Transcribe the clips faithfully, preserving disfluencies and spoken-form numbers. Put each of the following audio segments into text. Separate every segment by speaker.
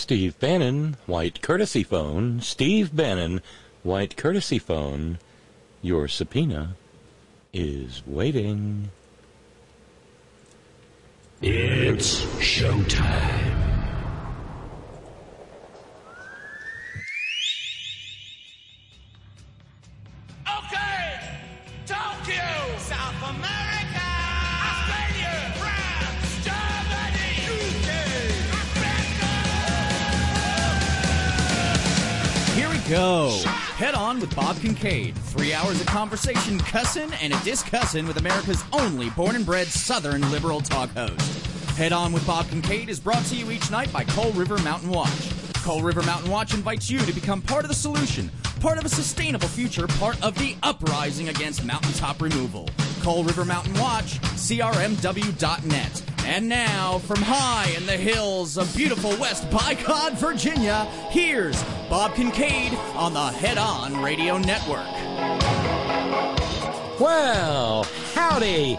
Speaker 1: Steve Bannon, white courtesy phone. Steve Bannon, white courtesy phone. Your subpoena is waiting.
Speaker 2: It's showtime.
Speaker 3: Okay, Tokyo, South America, Australia, France, Germany, U K, America.
Speaker 4: Here we go. Head On with Bob Kincaid. Three hours of conversation, cussin' and a discussin' with America's only born and bred Southern liberal talk host. Head On with Bob Kincaid is brought to you each night by Coal River Mountain Watch. Coal River Mountain Watch invites you to become part of the solution, part of a sustainable future, part of the uprising against mountaintop removal. Coal River Mountain Watch, C R M W dot net. And now, from high in the hills of beautiful West Bicod, Virginia, here's Bob Kincaid on the Head On Radio Network.
Speaker 1: Well, howdy.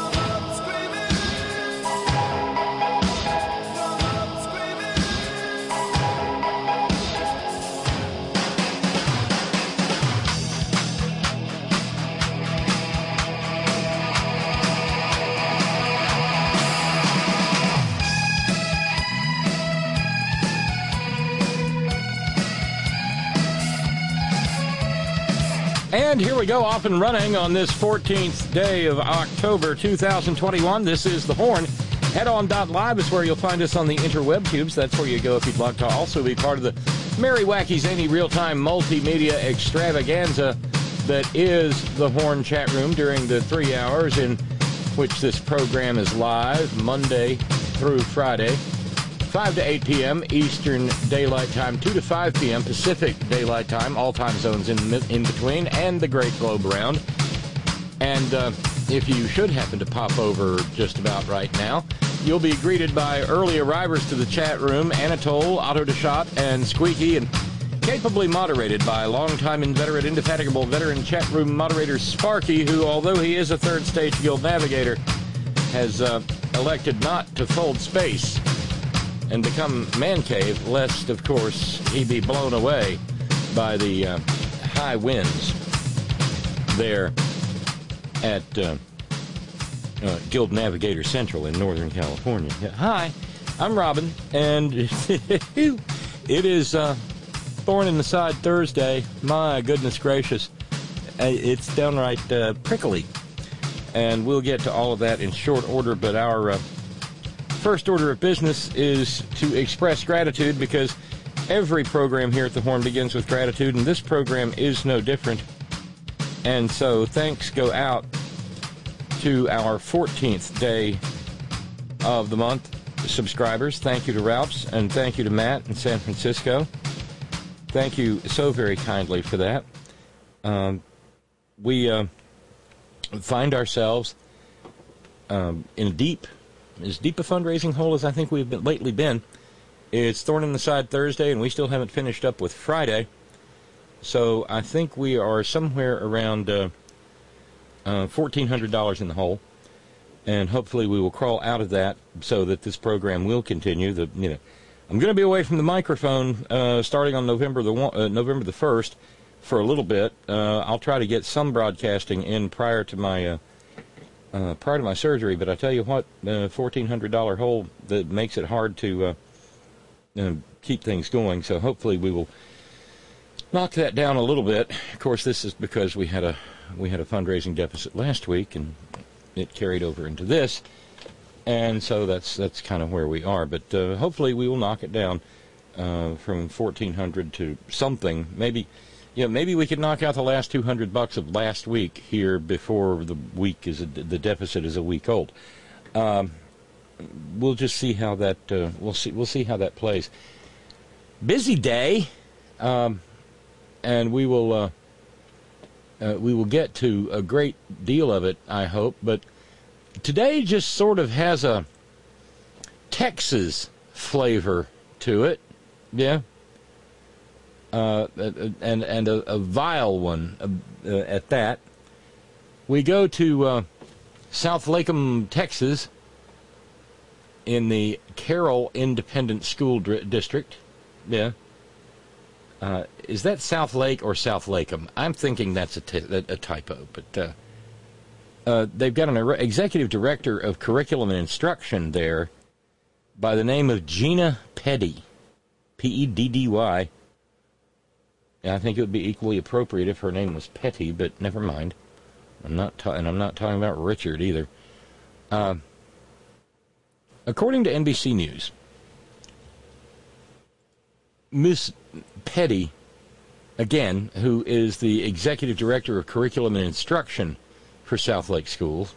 Speaker 1: And here we go, off and running on this fourteenth day of October two thousand twenty-one. This is The Horn. Head On dot live is where you'll find us on the interweb tubes. That's where you go if you'd like to also be part of the Merry Wacky Zany real-time multimedia extravaganza that is The Horn chat room during the three hours in which this program is live, Monday through Friday, five to eight p.m. Eastern Daylight Time, two to five p.m. Pacific Daylight Time, all time zones in in between, and the Great Globe Round. And uh, if you should happen to pop over just about right now, you'll be greeted by early arrivers to the chat room, Anatole, Otto DeShot, and Squeaky, and capably moderated by longtime inveterate, indefatigable veteran chat room moderator Sparky, who, although he is a third stage guild navigator, has uh, elected not to fold space and become man cave, lest, of course, he be blown away by the uh, high winds there at uh, uh, Guild Navigator Central in Northern California. Yeah, hi, I'm Robin, and it is uh, Thorn in the Side Thursday. My goodness gracious, it's downright uh, prickly, and we'll get to all of that in short order, but our uh, first order of business is to express gratitude, because every program here at The Horn begins with gratitude, and this program is no different. And so thanks go out to our fourteenth day of the month subscribers. Thank you to Ralphs, and thank you to Matt in San Francisco. Thank you so very kindly for that. Um, we uh, find ourselves um, in a deep as deep a fundraising hole as I think we've been, lately been. It's Thorn in the Side Thursday, and we still haven't finished up with Friday. So I think we are somewhere around uh, uh, fourteen hundred dollars in the hole, and hopefully we will crawl out of that so that this program will continue. The you know, I'm going to be away from the microphone uh, starting on November the one, uh, November the first for a little bit. Uh, I'll try to get some broadcasting in prior to my. Uh, Uh, prior to my surgery, but I tell you what, the uh, fourteen hundred dollars hole that makes it hard to uh, uh, keep things going, so hopefully we will knock that down a little bit. Of course, this is because we had a we had a fundraising deficit last week, and it carried over into this, and so that's that's kind of where we are, but uh, hopefully we will knock it down uh, from fourteen hundred to something, maybe. Yeah, maybe we could knock out the last two hundred bucks of last week here before the week is a, the deficit is a week old. Um, we'll just see how that uh, we'll see we'll see how that plays. Busy day, um, and we will uh, uh, we will get to a great deal of it, I hope. But today just sort of has a Texas flavor to it, yeah. Uh, and and a, a vile one uh, uh, at that. We go to uh, South Lakeum, Texas, in the Carroll Independent School Dr- District, yeah. Uh, is that South Lake or South Lakeum? I'm thinking that's a, t- a typo, but uh, uh, they've got an executive director of curriculum and instruction there by the name of Gina Peddy, P E D D Y. I think it would be equally appropriate if her name was Petty, but never mind. I'm not, ta- and I'm not talking about Richard either. Uh, according to N B C News, Miss Petty, again, who is the executive director of curriculum and instruction for South Lake Schools,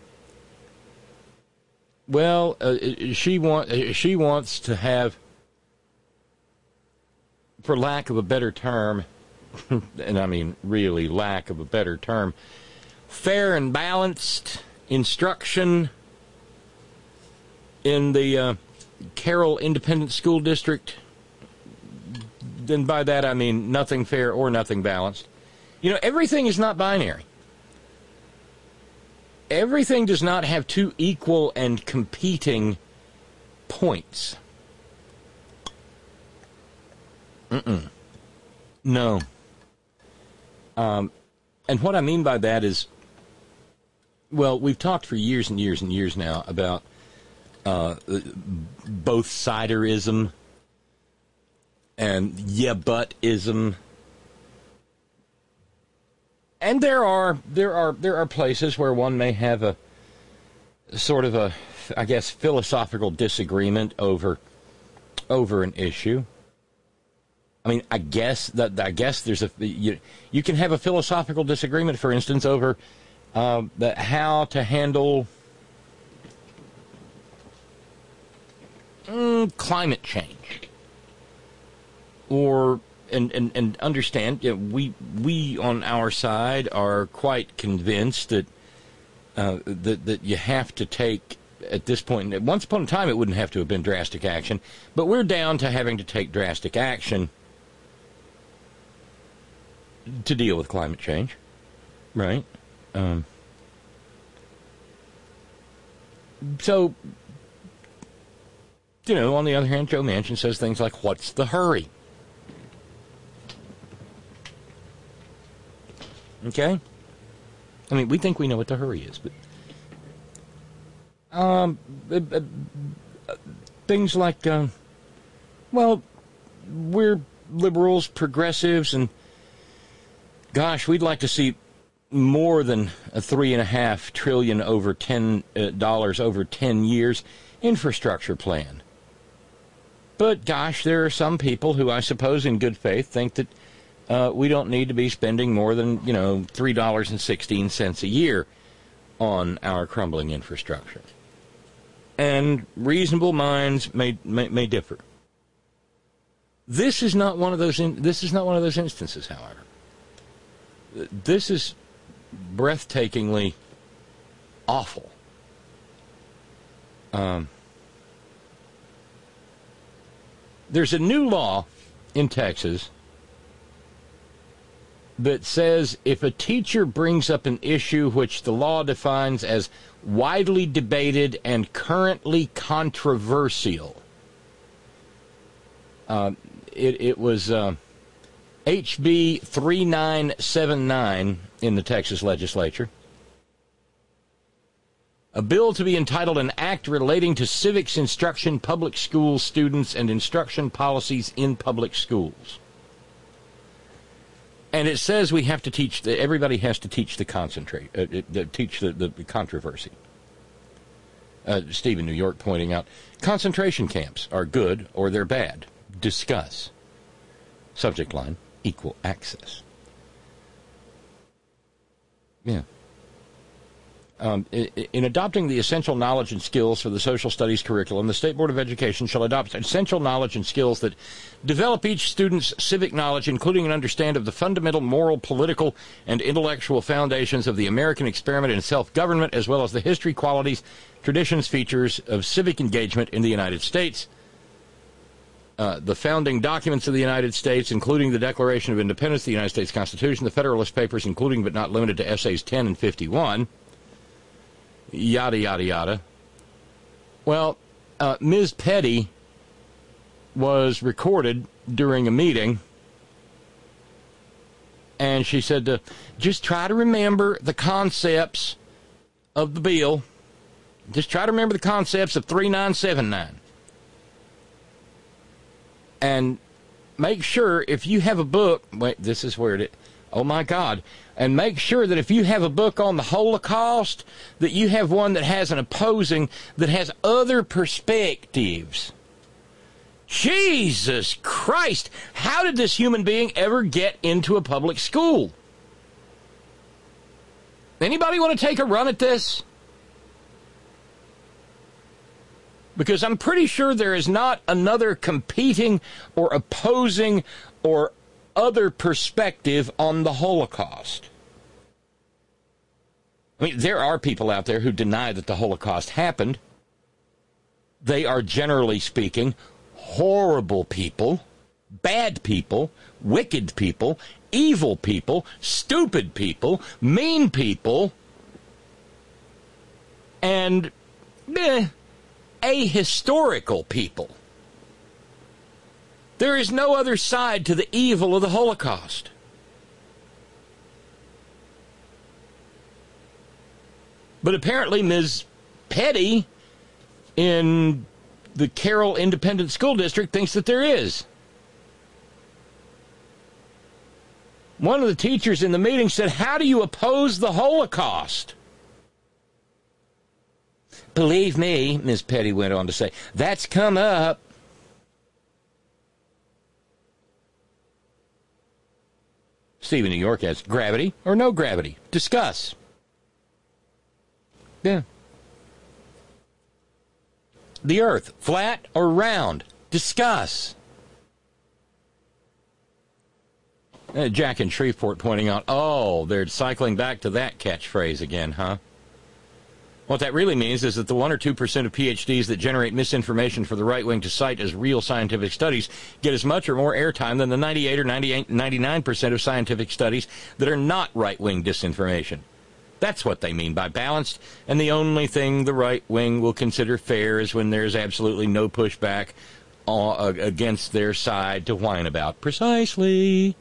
Speaker 1: well, uh, she want she wants to have, for lack of a better term, and I mean really lack of a better term, fair and balanced instruction in the uh, Carroll Independent School District. And by that I mean nothing fair or nothing balanced. You know, everything is not binary. Everything does not have two equal and competing points. Mm-mm. No. Um, and what I mean by that is, well, we've talked for years and years and years now about uh, both-siderism and yeah-but-ism. And there are there are there are places where one may have a sort of a, I guess, philosophical disagreement over over an issue. I mean, I guess that I guess there's a you, you can have a philosophical disagreement, for instance, over uh, the, how to handle mm, climate change, or and and, and understand. You know, we we on our side are quite convinced that uh, that that you have to take. At this point, once upon a time, it wouldn't have to have been drastic action, but we're down to having to take drastic action to deal with climate change, right? Um, so, you know, on the other hand, Joe Manchin says things like, what's the hurry? Okay? I mean, we think we know what the hurry is, but... Um, uh, uh, things like, uh, well, we're liberals, progressives, and gosh, we'd like to see more than a three and a half trillion over ten uh, dollars over ten years infrastructure plan. But gosh, there are some people who, I suppose, in good faith, think that uh, we don't need to be spending more than you know three dollars and sixteen cents a year on our crumbling infrastructure. And reasonable minds may, may may differ. This is not one of those. In, this is not one of those instances, however. This is breathtakingly awful. Um, there's a new law in Texas that says if a teacher brings up an issue which the law defines as widely debated and currently controversial, uh, it, it was uh, H B thirty-nine seventy-nine in the Texas legislature, a bill to be entitled An Act Relating to Civics Instruction, Public School Students, and Instruction Policies in Public Schools. And it says we have to teach, the, everybody has to teach the concentrate, uh, uh, teach the, the, the controversy. Uh, Steve in New York pointing out, concentration camps are good or they're bad. Discuss. Subject line, equal access. Yeah. Um, in, in adopting the essential knowledge and skills for the social studies curriculum, the State Board of Education shall adopt essential knowledge and skills that develop each student's civic knowledge, including an understanding of the fundamental moral, political, and intellectual foundations of the American experiment in self-government, as well as the history, qualities, traditions, features of civic engagement in the United States. Uh, the founding documents of the United States, including the Declaration of Independence, the United States Constitution, the Federalist Papers, including but not limited to Essays ten and fifty-one, yada, yada, yada. Well, uh, Miz Petty was recorded during a meeting, and she said, to just try to remember the concepts of the bill. Just try to remember the concepts of thirty-nine seventy-nine. And make sure if you have a book, wait, this is where it, oh my God, and make sure that if you have a book on the Holocaust, that you have one that has an opposing, that has other perspectives. Jesus Christ, how did this human being ever get into a public school? Anybody want to take a run at this? Because I'm pretty sure there is not another competing or opposing or other perspective on the Holocaust. I mean, there are people out there who deny that the Holocaust happened. They are, generally speaking, horrible people, bad people, wicked people, evil people, stupid people, mean people, and eh, ahistorical people. There is no other side to the evil of the Holocaust. But apparently Miz Petty in the Carroll Independent School District thinks that there is. One of the teachers in the meeting said, "How do you oppose the Holocaust?" Believe me, Miz Petty went on to say, that's come up. Steve in New York asks, gravity or no gravity? Discuss. Yeah. The earth, flat or round? Discuss. Uh, Jack in Shreveport pointing out, oh, they're cycling back to that catchphrase again, huh? What that really means is that the one or two percent of P H Ds that generate misinformation for the right wing to cite as real scientific studies get as much or more airtime than the ninety-eight or ninety-eight, ninety-nine percent of scientific studies that are not right-wing disinformation. That's what they mean by balanced, and the only thing the right wing will consider fair is when there's absolutely no pushback uh, against their side to whine about. Precisely.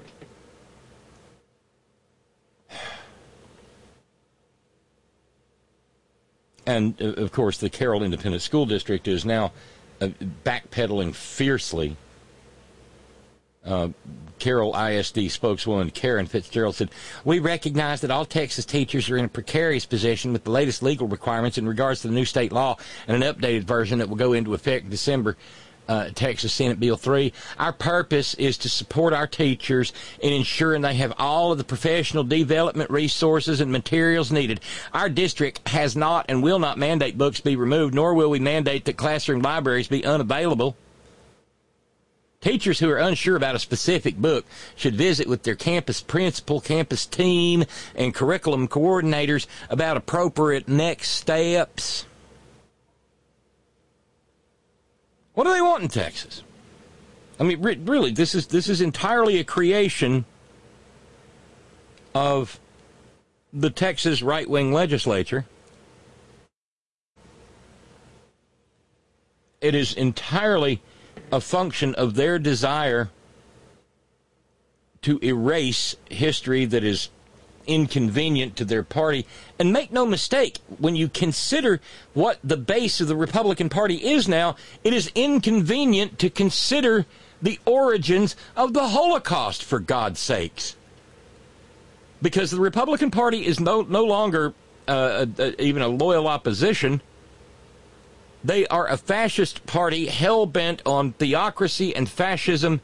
Speaker 1: And, uh, of course, the Carroll Independent School District is now uh, backpedaling fiercely. Uh, Carroll I S D spokeswoman Karen Fitzgerald said, we recognize that all Texas teachers are in a precarious position with the latest legal requirements in regards to the new state law and an updated version that will go into effect in December. Uh, Texas Senate Bill three. Our purpose is to support our teachers in ensuring they have all of the professional development resources and materials needed. Our district has not and will not mandate books be removed, nor will we mandate that classroom libraries be unavailable. Teachers who are unsure about a specific book should visit with their campus principal, campus team, and curriculum coordinators about appropriate next steps. What do they want in Texas? I mean, re- really, this is this is entirely a creation of the Texas right-wing legislature. It is entirely a function of their desire to erase history that is inconvenient to their party. And make no mistake, when you consider what the base of the Republican Party is now, it is inconvenient to consider the origins of the Holocaust, for God's sakes. Because the Republican Party is no, no longer uh, uh, even a loyal opposition. They are a fascist party hell-bent on theocracy and fascism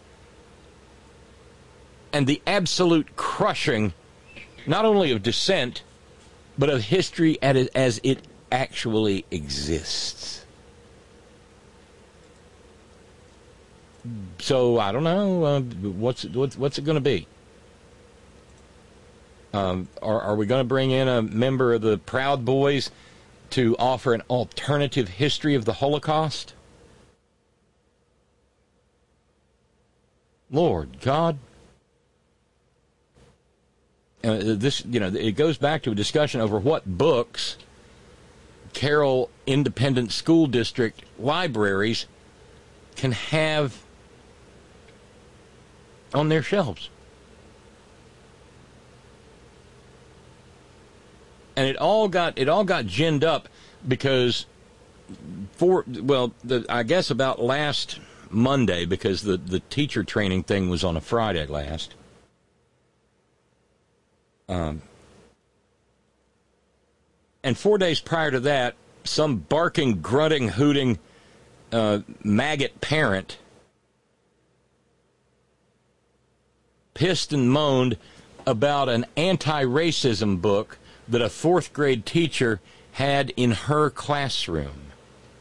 Speaker 1: and the absolute crushing not only of dissent, but of history as it actually exists. So, I don't know, uh, what's, what's, what's it going to be? Um, are, are we going to bring in a member of the Proud Boys to offer an alternative history of the Holocaust? Lord God. Uh, this, you know, it goes back to a discussion over what books Carroll Independent School District libraries can have on their shelves. And it all got it all got ginned up because for well, the, I guess about last Monday, because the, the teacher training thing was on a Friday last. Um, and four days prior to that, some barking, grunting, hooting uh, maggot parent pissed and moaned about an anti-racism book that a fourth grade teacher had in her classroom.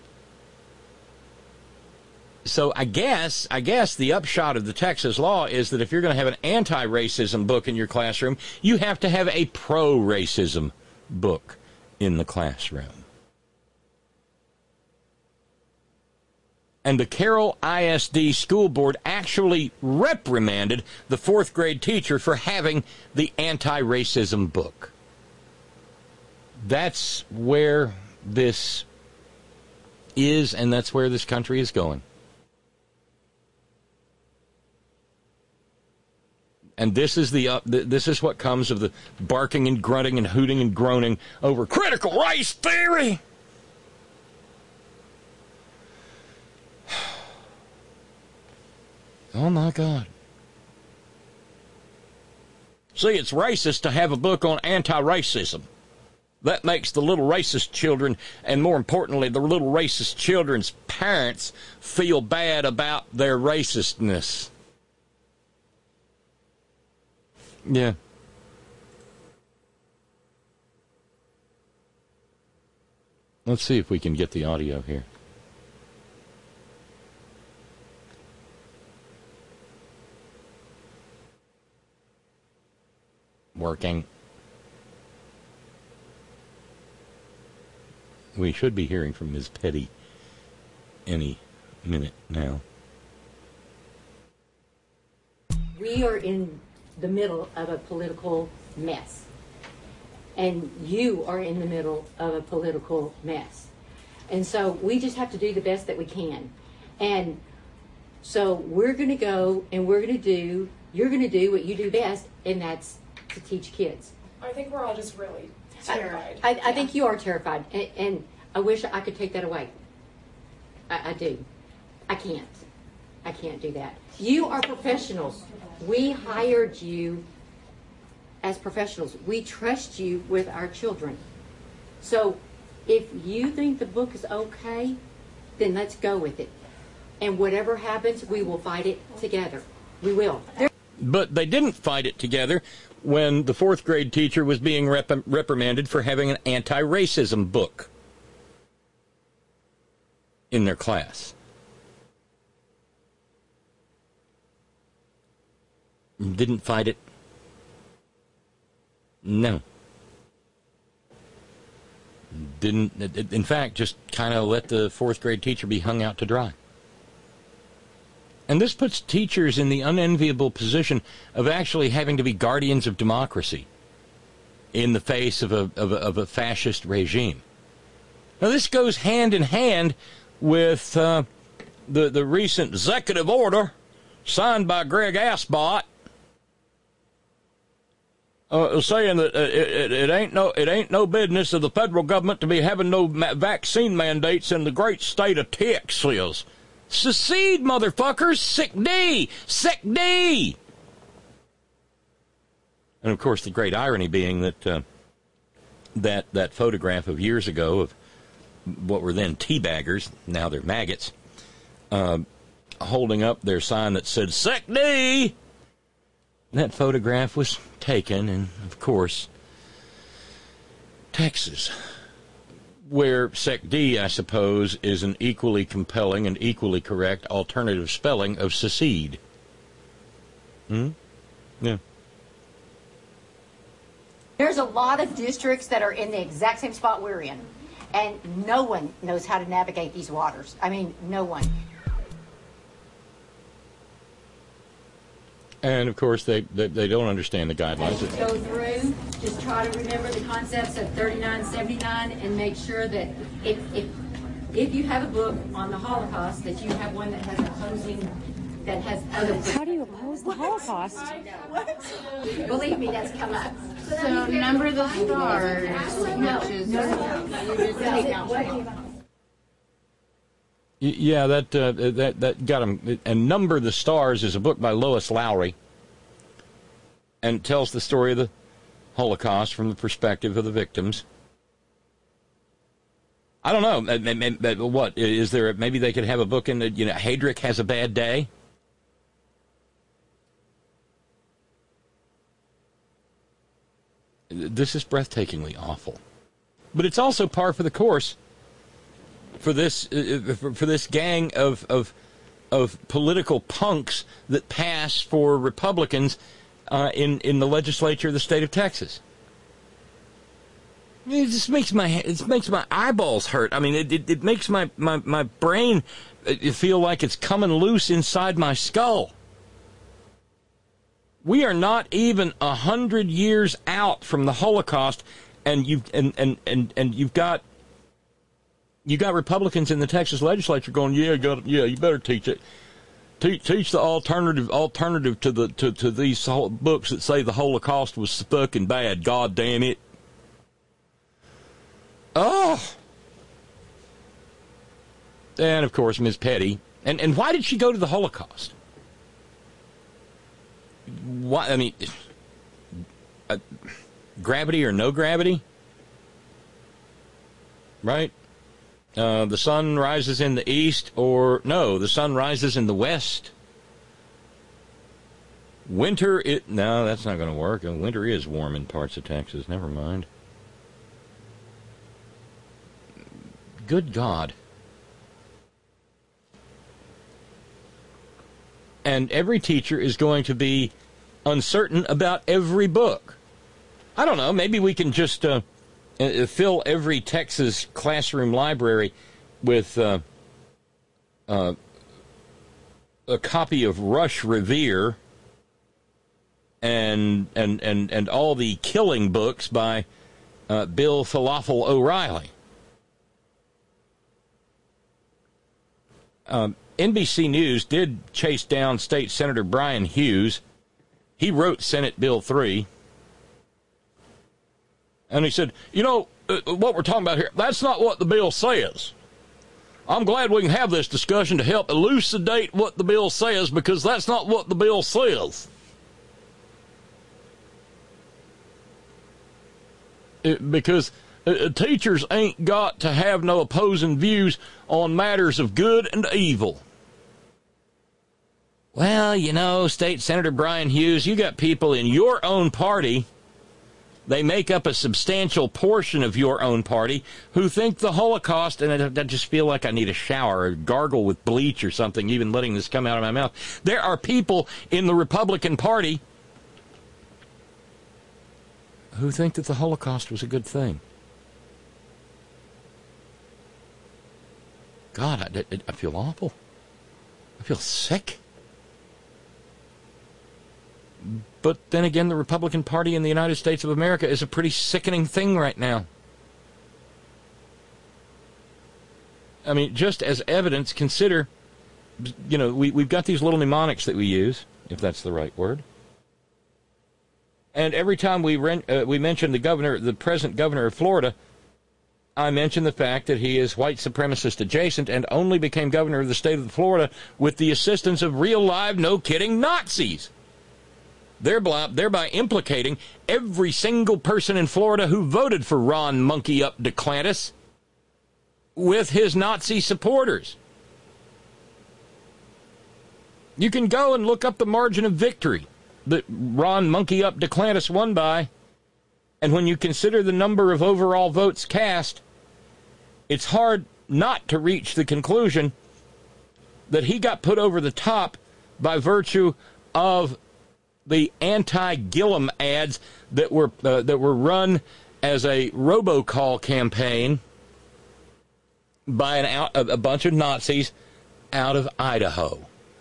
Speaker 1: So I guess, I guess the upshot of the Texas law is that if you're going to have an anti-racism book in your classroom, you have to have a pro-racism book in the classroom. And the Carroll I S D School Board actually reprimanded the fourth grade teacher for having the anti-racism book. That's where this is, and that's where this country is going. And this is the uh, th- this is what comes of the barking and grunting and hooting and groaning over critical race theory. Oh my God. See, it's racist to have a book on anti-racism. That makes the little racist children, and more importantly, the little racist children's parents, feel bad about their racistness. Yeah. Let's see if we can get the audio here. Working. We should be hearing from Miz Petty any minute now.
Speaker 5: We are in the middle of a political mess. And you are in the middle of a political mess. And so we just have to do the best that we can. And so we're going to go and we're going to do, you're going to do what you do best, and that's to teach kids.
Speaker 6: I think we're all just really terrified.
Speaker 5: I, I, I
Speaker 6: yeah.
Speaker 5: think you are terrified, and, and I wish I could take that away. I, I do. I can't. I can't do that. You are professionals. We hired you as professionals. We trust you with our children. So if you think the book is okay, then let's go with it. And whatever happens, we will fight it together. We will. There-
Speaker 1: But they didn't fight it together when the fourth grade teacher was being rep- reprimanded for having an anti-racism book in their class. Didn't fight it. No. Didn't, in fact, just kind of let the fourth grade teacher be hung out to dry. And this puts teachers in the unenviable position of actually having to be guardians of democracy in the face of a, of a, of a fascist regime. Now, this goes hand in hand with uh, the, the recent executive order signed by Greg Asbot, Uh, saying that uh, it, it ain't no it ain't no business of the federal government to be having no ma- vaccine mandates in the great state of Texas. Secede, motherfuckers! Sick D! Sick D! And of course, the great irony being that uh, that that photograph of years ago of what were then teabaggers, now they're maggots, uh, holding up their sign that said "Sick D." That photograph was taken in, of course, Texas, where Sec D, I suppose, is an equally compelling and equally correct alternative spelling of secede. Hmm? Yeah.
Speaker 7: There's a lot of districts that are in the exact same spot we're in, and no one knows how to navigate these waters. I mean, no one.
Speaker 1: And, of course, they, they, they don't understand the guidelines.
Speaker 5: As you go through, just try to remember the concepts of thirty-nine seventy-nine and make sure that if, if, if you have a book on the Holocaust, that you have one that has opposing that has other.
Speaker 8: How do you oppose the Holocaust?
Speaker 5: Believe me, that's come up.
Speaker 9: So number the stars,
Speaker 5: No,
Speaker 9: which is
Speaker 5: no, no, no.
Speaker 1: Y- Yeah, that uh, that that got him. And Number the Stars is a book by Lois Lowry, and tells the story of the Holocaust from the perspective of the victims. I don't know. uh, ma- ma- What is there? Maybe they could have a book in the, you know, Heydrich Has a Bad Day. This is breathtakingly awful, but it's also par for the course for this uh, for, for this gang of of of political punks that pass for Republicans uh, in in the legislature of the state of Texas. It just makes my it makes my eyeballs hurt. I mean, it it, it makes my, my, my brain feel like it's coming loose inside my skull. We are not even a hundred years out from the Holocaust, and you and, and, and, and you've got you got Republicans in the Texas legislature going, yeah, got yeah, you better teach it, teach teach the alternative alternative to the to, to these books that say the Holocaust was fucking bad. God damn it. Oh, and of course, Miz Petty. And and why did she go to the Holocaust? Why? I mean, uh, gravity or no gravity, right? Uh, the sun rises in the east, or no, the sun rises in the west. Winter, it no, that's not going to work. Winter is warm in parts of Texas. Never mind. Good God. And every teacher is going to be uncertain about every book. I don't know, maybe we can just uh, fill every Texas classroom library with uh, uh, a copy of Rush Revere and and, and, and all the killing books by uh, Bill Falafel O'Reilly. Um, N B C News did chase down State Senator Brian Hughes. He wrote Senate Bill three. And he said, you know, uh, what we're talking about here, that's not what the bill says. I'm glad we can have this discussion to help elucidate what the bill says, because that's not what the bill says. It, because uh, teachers ain't got to have no opposing views on matters of good and evil. Well, you know, State Senator Brian Hughes, you got people in your own party, they make up a substantial portion of your own party, who think the Holocaust, and I, I just feel like I need a shower or gargle with bleach or something, even letting this come out of my mouth. There are people in the Republican Party who think that the Holocaust was a good thing. God, I, I, I feel awful. I feel sick. But then again, the Republican Party in the United States of America is a pretty sickening thing right now. I mean, just as evidence, consider, you know, we, we've got these little mnemonics that we use, if that's the right word. And every time we re- uh, we mention the governor, the present governor of Florida, I mention the fact that he is white supremacist adjacent and only became governor of the state of Florida with the assistance of real, live, no-kidding Nazis. Thereby, thereby implicating every single person in Florida who voted for Ron Monkey Up DeClantis with his Nazi supporters. You can go and look up the margin of victory that Ron Monkey Up DeClantis won by, and when you consider the number of overall votes cast, it's hard not to reach the conclusion that he got put over the top by virtue of the anti-Gillum ads that were uh, that were run as a robocall campaign by an out, a bunch of Nazis out of Idaho.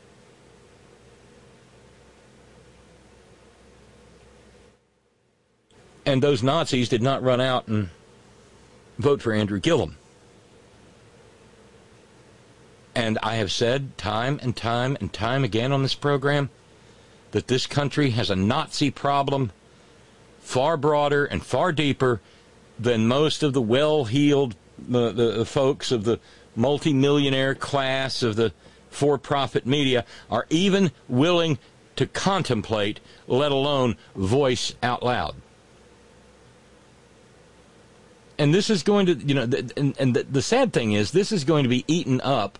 Speaker 1: And those Nazis did not run out and vote for Andrew Gillum. And I have said time and time and time again on this program that this country has a Nazi problem far broader and far deeper than most of the well-heeled the, the folks of the multimillionaire class of the for-profit media are even willing to contemplate, let alone voice out loud. And this is going to, you know, and, and the, the sad thing is, this is going to be eaten up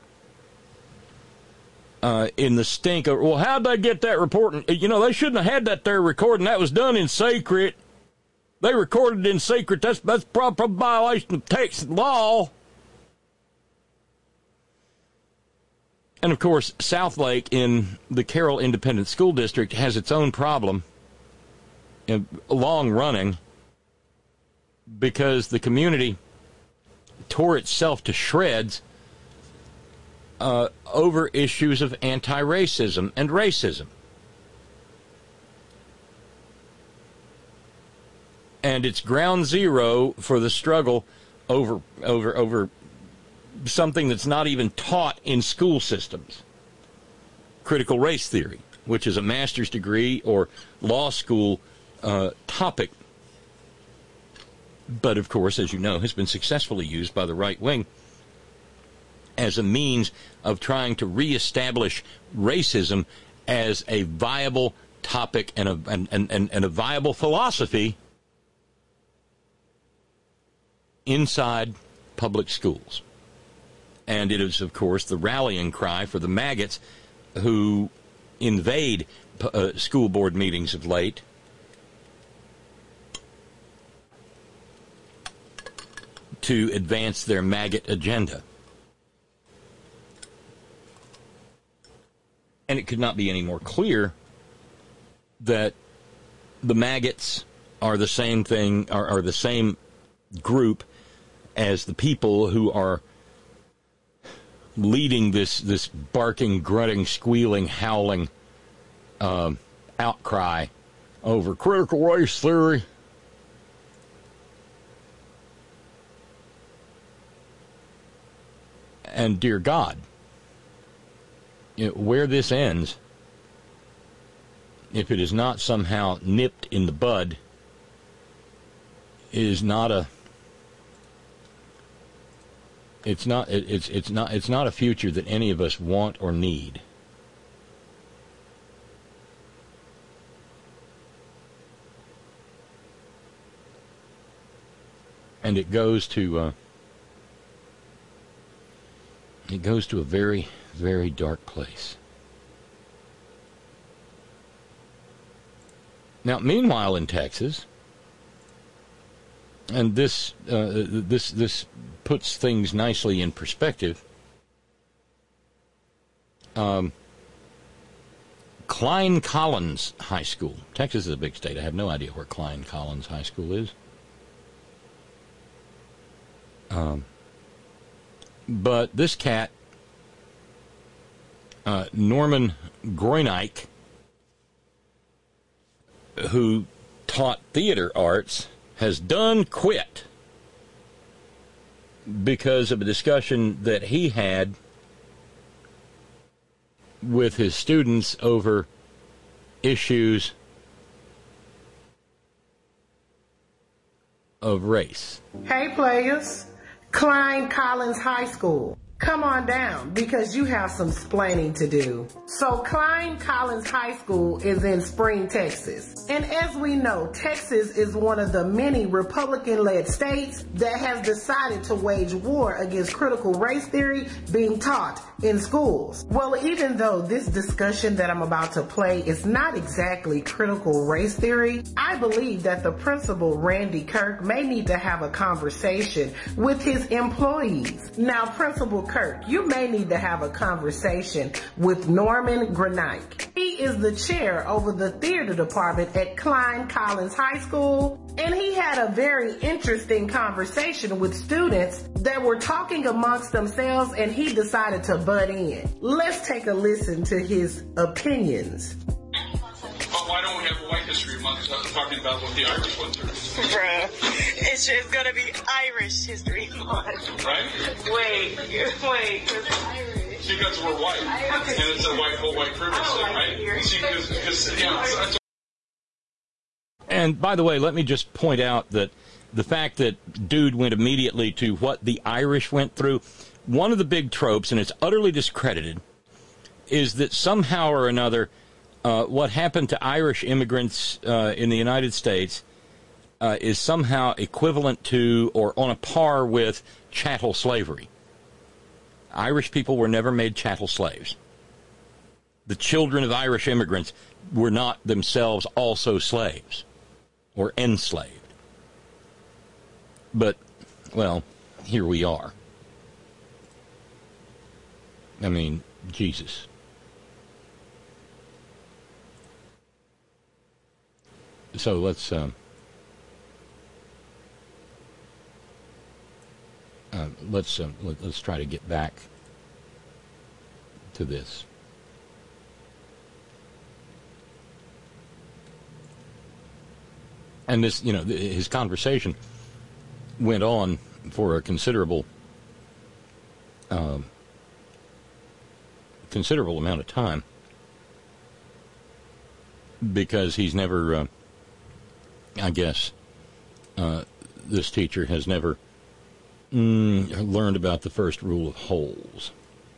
Speaker 1: uh, in the stink of, well, how'd they get that reporting? You know, they shouldn't have had that there recording. That was done in secret. They recorded in secret. That's that's probably a violation of Texas law. And, of course, Southlake in the Carroll Independent School District has its own problem, long running, because the community tore itself to shreds uh, over issues of anti-racism and racism. And it's ground zero for the struggle over over over something that's not even taught in school systems. Critical race theory, which is a master's degree or law school uh, topic. But, of course, as you know, has been successfully used by the right wing as a means of trying to reestablish racism as a viable topic and a, and, and, and a viable philosophy inside public schools. And it is, of course, the rallying cry for the maggots who invade uh, school board meetings of late to advance their maggot agenda. And it could not be any more clear that the maggots are the same thing, are, are the same group as the people who are leading this this barking, grunting, squealing, howling um, outcry over critical race theory. And dear God, you know, where this ends, if it is not somehow nipped in the bud, is not a It's not. It's. It's not. It's not a future that any of us want or need. And it goes to. Uh, it goes to a very, very dark place. Now, meanwhile, in Texas, and this uh, this this. puts things nicely in perspective. Um, Klein Collins High School. Texas is a big state. I have no idea where Klein Collins High School is. Um, but this cat, uh, Norman Groenike, who taught theater arts, has done quit because of a discussion that he had with his students over issues of race.
Speaker 10: Hey players, Klein Collins High School. Come on down because you have some splaining to do. So Klein Collins High School is in Spring, Texas. And as we know, Texas is one of the many Republican-led states that has decided to wage war against critical race theory being taught in schools. Well, even though this discussion that I'm about to play is not exactly critical race theory, I believe that the principal, Randy Kirk, may need to have a conversation with his employees. Now, Principal Kirk, you may need to have a conversation with Norman Groenike. He is the chair over the theater department at Klein Collins High School, and he had a very interesting conversation with students that were talking amongst themselves, and he decided to butt in. Let's take a listen to his opinions.
Speaker 11: But why don't we have a White History Month instead of talking about what the Irish ones are?
Speaker 12: Bruh, it's just gonna be Irish History Month.
Speaker 11: Right?
Speaker 12: Wait, wait, because Irish.
Speaker 11: because we're white, and it's a white, whole white privilege thing, right? See, because, you know, it's,
Speaker 1: and by the way, let me just point out that the fact that Dude went immediately to what the Irish went through, one of the big tropes, and it's utterly discredited, is that somehow or another, uh, what happened to Irish immigrants uh, in the United States uh, is somehow equivalent to or on a par with chattel slavery. Irish people were never made chattel slaves. The children of Irish immigrants were not themselves also slaves or enslaved. But, well, here we are. I mean, Jesus. So let's um, uh, let's uh, let, let's try to get back to this. And this, you know, his conversation went on for a considerable, um, considerable amount of time because he's never, uh, I guess, uh, this teacher has never mm, learned about the first rule of holes.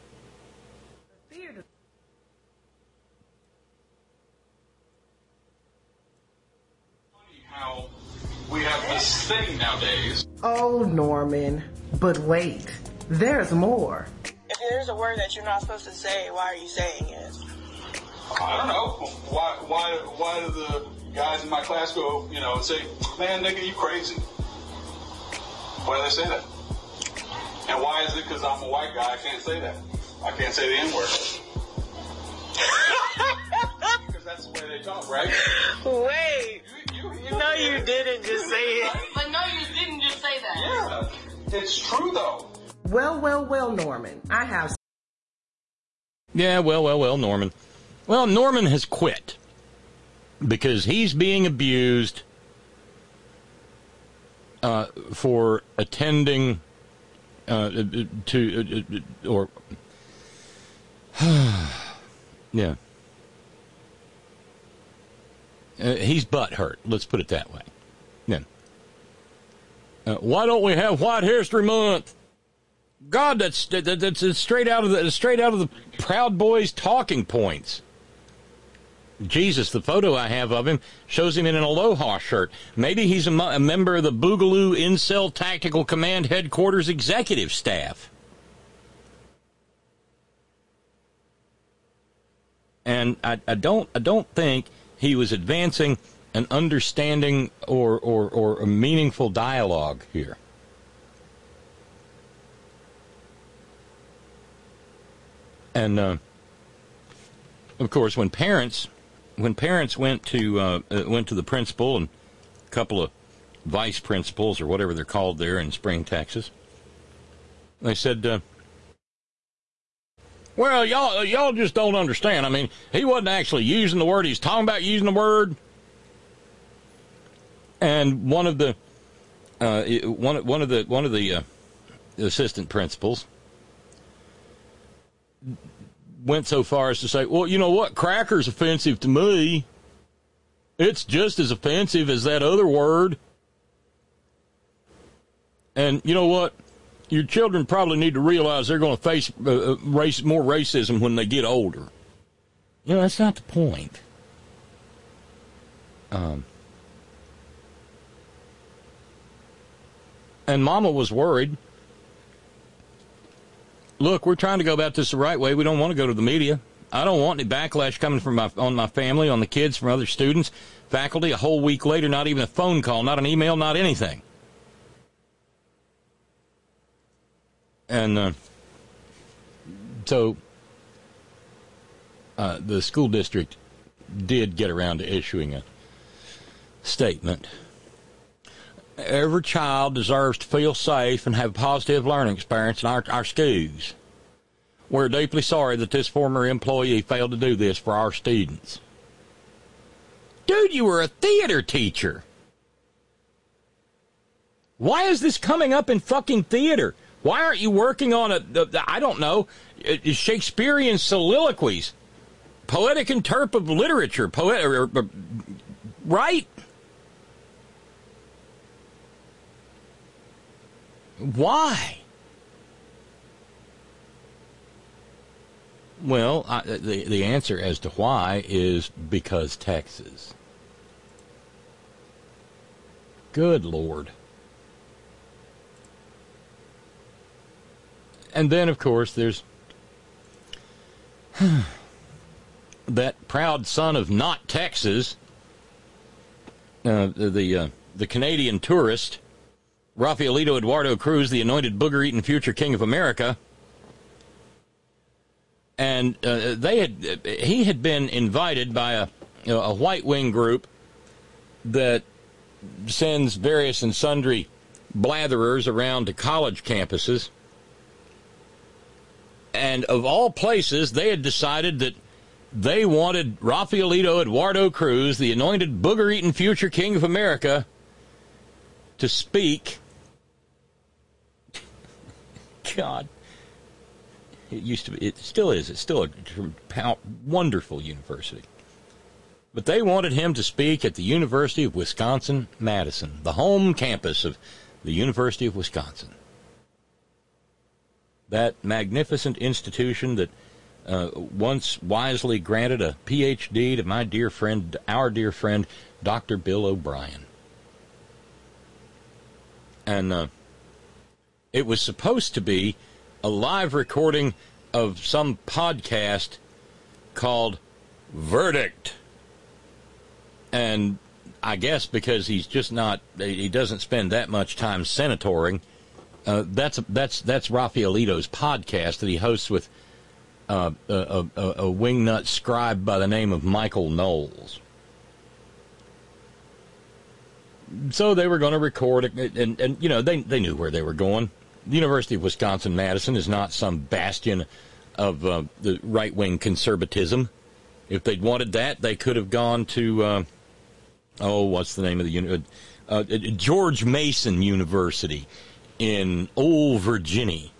Speaker 11: how we have this thing nowadays.
Speaker 10: Oh, Norman, but wait, there's more.
Speaker 12: If there's a word that you're not supposed to say, why are you saying it?
Speaker 11: I don't know. Why why why do the guys in my class go, you know, and say, man, nigga, you crazy? Why do they say that? And why is it because I'm a white guy I can't say that? I can't say the N-word. Because that's the way they talk, right?
Speaker 12: Wait. You, you, you no, you didn't just say it.
Speaker 9: But no, you didn't just say that.
Speaker 11: Yeah. It's true, though.
Speaker 10: Well, well, well, Norman, I have...
Speaker 1: Yeah, well, well, well, Norman. Well, Norman has quit because he's being abused uh, for attending uh, to, uh, or, yeah. Uh, he's butthurt, let's put it that way. Yeah. Uh, why don't we have White History Month? God, that's that, that's straight out of the straight out of the Proud Boys talking points. Jesus, the photo I have of him shows him in an Aloha shirt. Maybe he's a, a member of the Boogaloo Incel Tactical Command Headquarters executive staff. And I, I don't I don't think he was advancing an understanding or or, or a meaningful dialogue here. And, uh, of course, when parents, when parents went to uh, uh, went to the principal and a couple of vice principals or whatever they're called there in Spring, Texas, they said, uh, "Well, y'all y'all just don't understand. I mean, he wasn't actually using the word; he's talking about using the word." And one of the uh, one one of the one of the uh, assistant principals went so far as to say, well, you know what, cracker's offensive to me. It's just as offensive as that other word. And you know what? Your children probably need to realize they're going to face uh, race, more racism when they get older. You know, that's not the point. Um, and Mama was worried. Look, we're trying to go about this the right way. We don't want to go to the media. I don't want any backlash coming from my, on my family, on the kids, from other students, faculty, a whole week later, not even a phone call, not an email, not anything. And uh, so uh, the school district did get around to issuing a statement. Every child deserves to feel safe and have a positive learning experience in our, our schools. We're deeply sorry that this former employee failed to do this for our students. Dude, you were a theater teacher. Why is this coming up in fucking theater? Why aren't you working on a, a I don't know, Shakespearean soliloquies, poetic interpretive literature, poet, or, or, right? Why? Well, I, the the answer as to why is because Texas. Good Lord. And then, of course, there's that proud son of not Texas, uh, the the, uh, the Canadian tourist, Rafaelito Eduardo Cruz, the anointed booger-eating future king of America. And uh, they had he had been invited by a you know, a white wing group that sends various and sundry blatherers around to college campuses. And of all places, they had decided that they wanted Rafaelito Eduardo Cruz, the anointed booger-eating future king of America, to speak. God. It used to be, it still is, it's still a wonderful university. But they wanted him to speak at the University of Wisconsin-Madison, the home campus of the University of Wisconsin. That magnificent institution that uh, once wisely granted a P H D to my dear friend, our dear friend, Doctor Bill O'Brien. And uh, it was supposed to be a live recording of some podcast called Verdict. And I guess because he's just not, he doesn't spend that much time senatoring, uh, that's that's that's Rafaelito's podcast that he hosts with uh, a, a, a wingnut scribe by the name of Michael Knowles. So they were going to record it, and, and you know, they they knew where they were going. The University of Wisconsin-Madison is not some bastion of uh, the right-wing conservatism. If they'd wanted that, they could have gone to, uh, oh, what's the name of the uni- uh, uh, George Mason University in Old Virginia.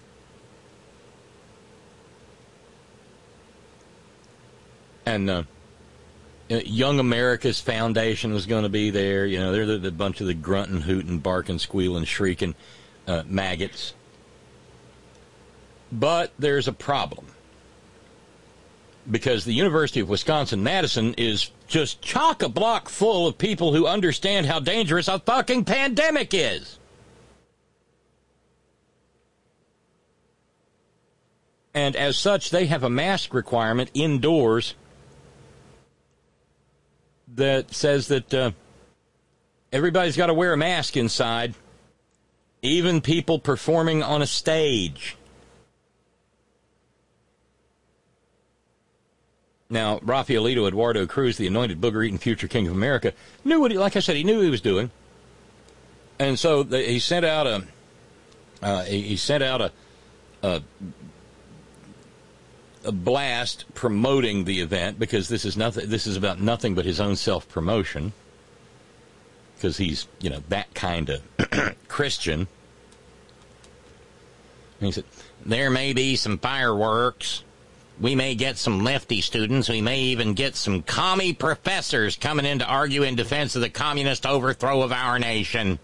Speaker 1: And uh, Young America's Foundation was going to be there. You know, they're the, the bunch of the grunting, hooting, barking, squealing, shrieking uh, maggots. But there's a problem. Because the University of Wisconsin-Madison is just chock-a-block full of people who understand how dangerous a fucking pandemic is. And as such, they have a mask requirement indoors that says that uh, everybody's got to wear a mask inside, even people performing on a stage. Now, Rafaelito Eduardo Cruz, the anointed booger-eating future king of America, knew what he, like I said, he knew what he was doing. And so the, he sent out a, uh, he, he sent out a, a, a blast promoting the event, because this is nothing, this is about nothing but his own self-promotion, because he's, you know, that kind of Christian. And he said, there may be some fireworks. We may get some lefty students. We may even get some commie professors coming in to argue in defense of the communist overthrow of our nation.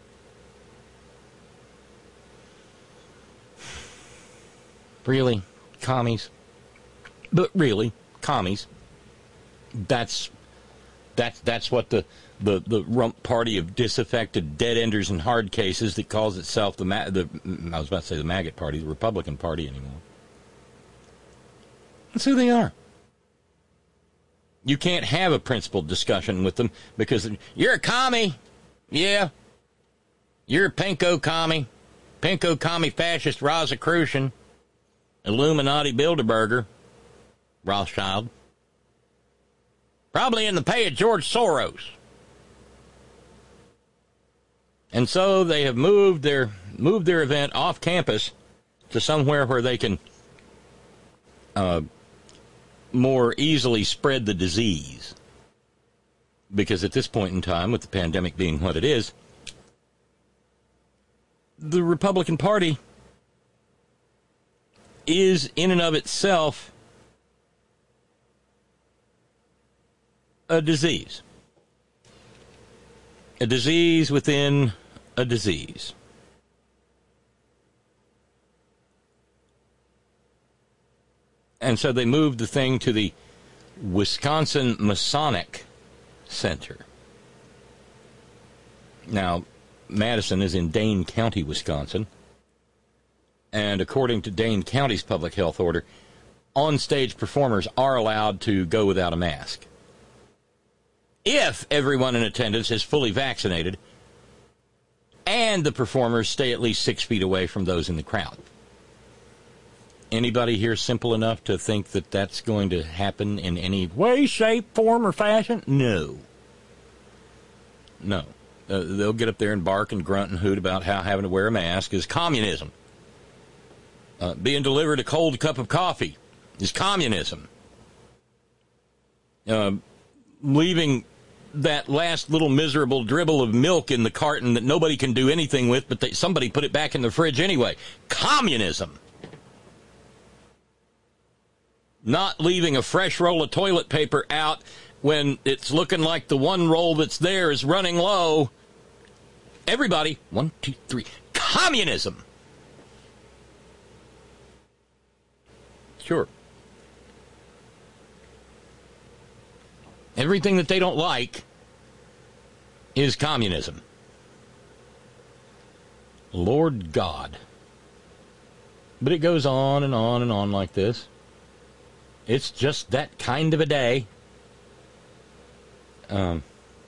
Speaker 1: Really? Commies? But really, commies. That's that's that's what the the, the rump party of disaffected dead-enders and hard cases that calls itself the, ma- the I was about to say the maggot party, the Republican Party anymore. That's who they are. You can't have a principled discussion with them because you're a commie. Yeah. You're a pinko commie. Pinko commie fascist Rosicrucian. Illuminati Bilderberger. Rothschild. Probably in the pay of George Soros. And so they have moved their moved their event off campus to somewhere where they can uh, more easily spread the disease. Because at this point in time, with the pandemic being what it is, the Republican Party is in and of itself a disease. A disease within a disease. And so they moved the thing to the Wisconsin Masonic Center. Now, Madison is in Dane County, Wisconsin. And according to Dane County's public health order, on-stage performers are allowed to go without a mask if everyone in attendance is fully vaccinated and the performers stay at least six feet away from those in the crowd. Anybody here simple enough to think that that's going to happen in any way, shape, form, or fashion? No. No. Uh, they'll get up there and bark and grunt and hoot about how having to wear a mask is communism. Uh, being delivered a cold cup of coffee is communism. Uh, leaving that last little miserable dribble of milk in the carton that nobody can do anything with, but they, somebody put it back in the fridge anyway. Communism. Not leaving a fresh roll of toilet paper out when it's looking like the one roll that's there is running low. Everybody, one, two, three, communism. Sure. Everything that they don't like is communism. Lord God. But it goes on and on and on like this. It's just that kind of a day. Um,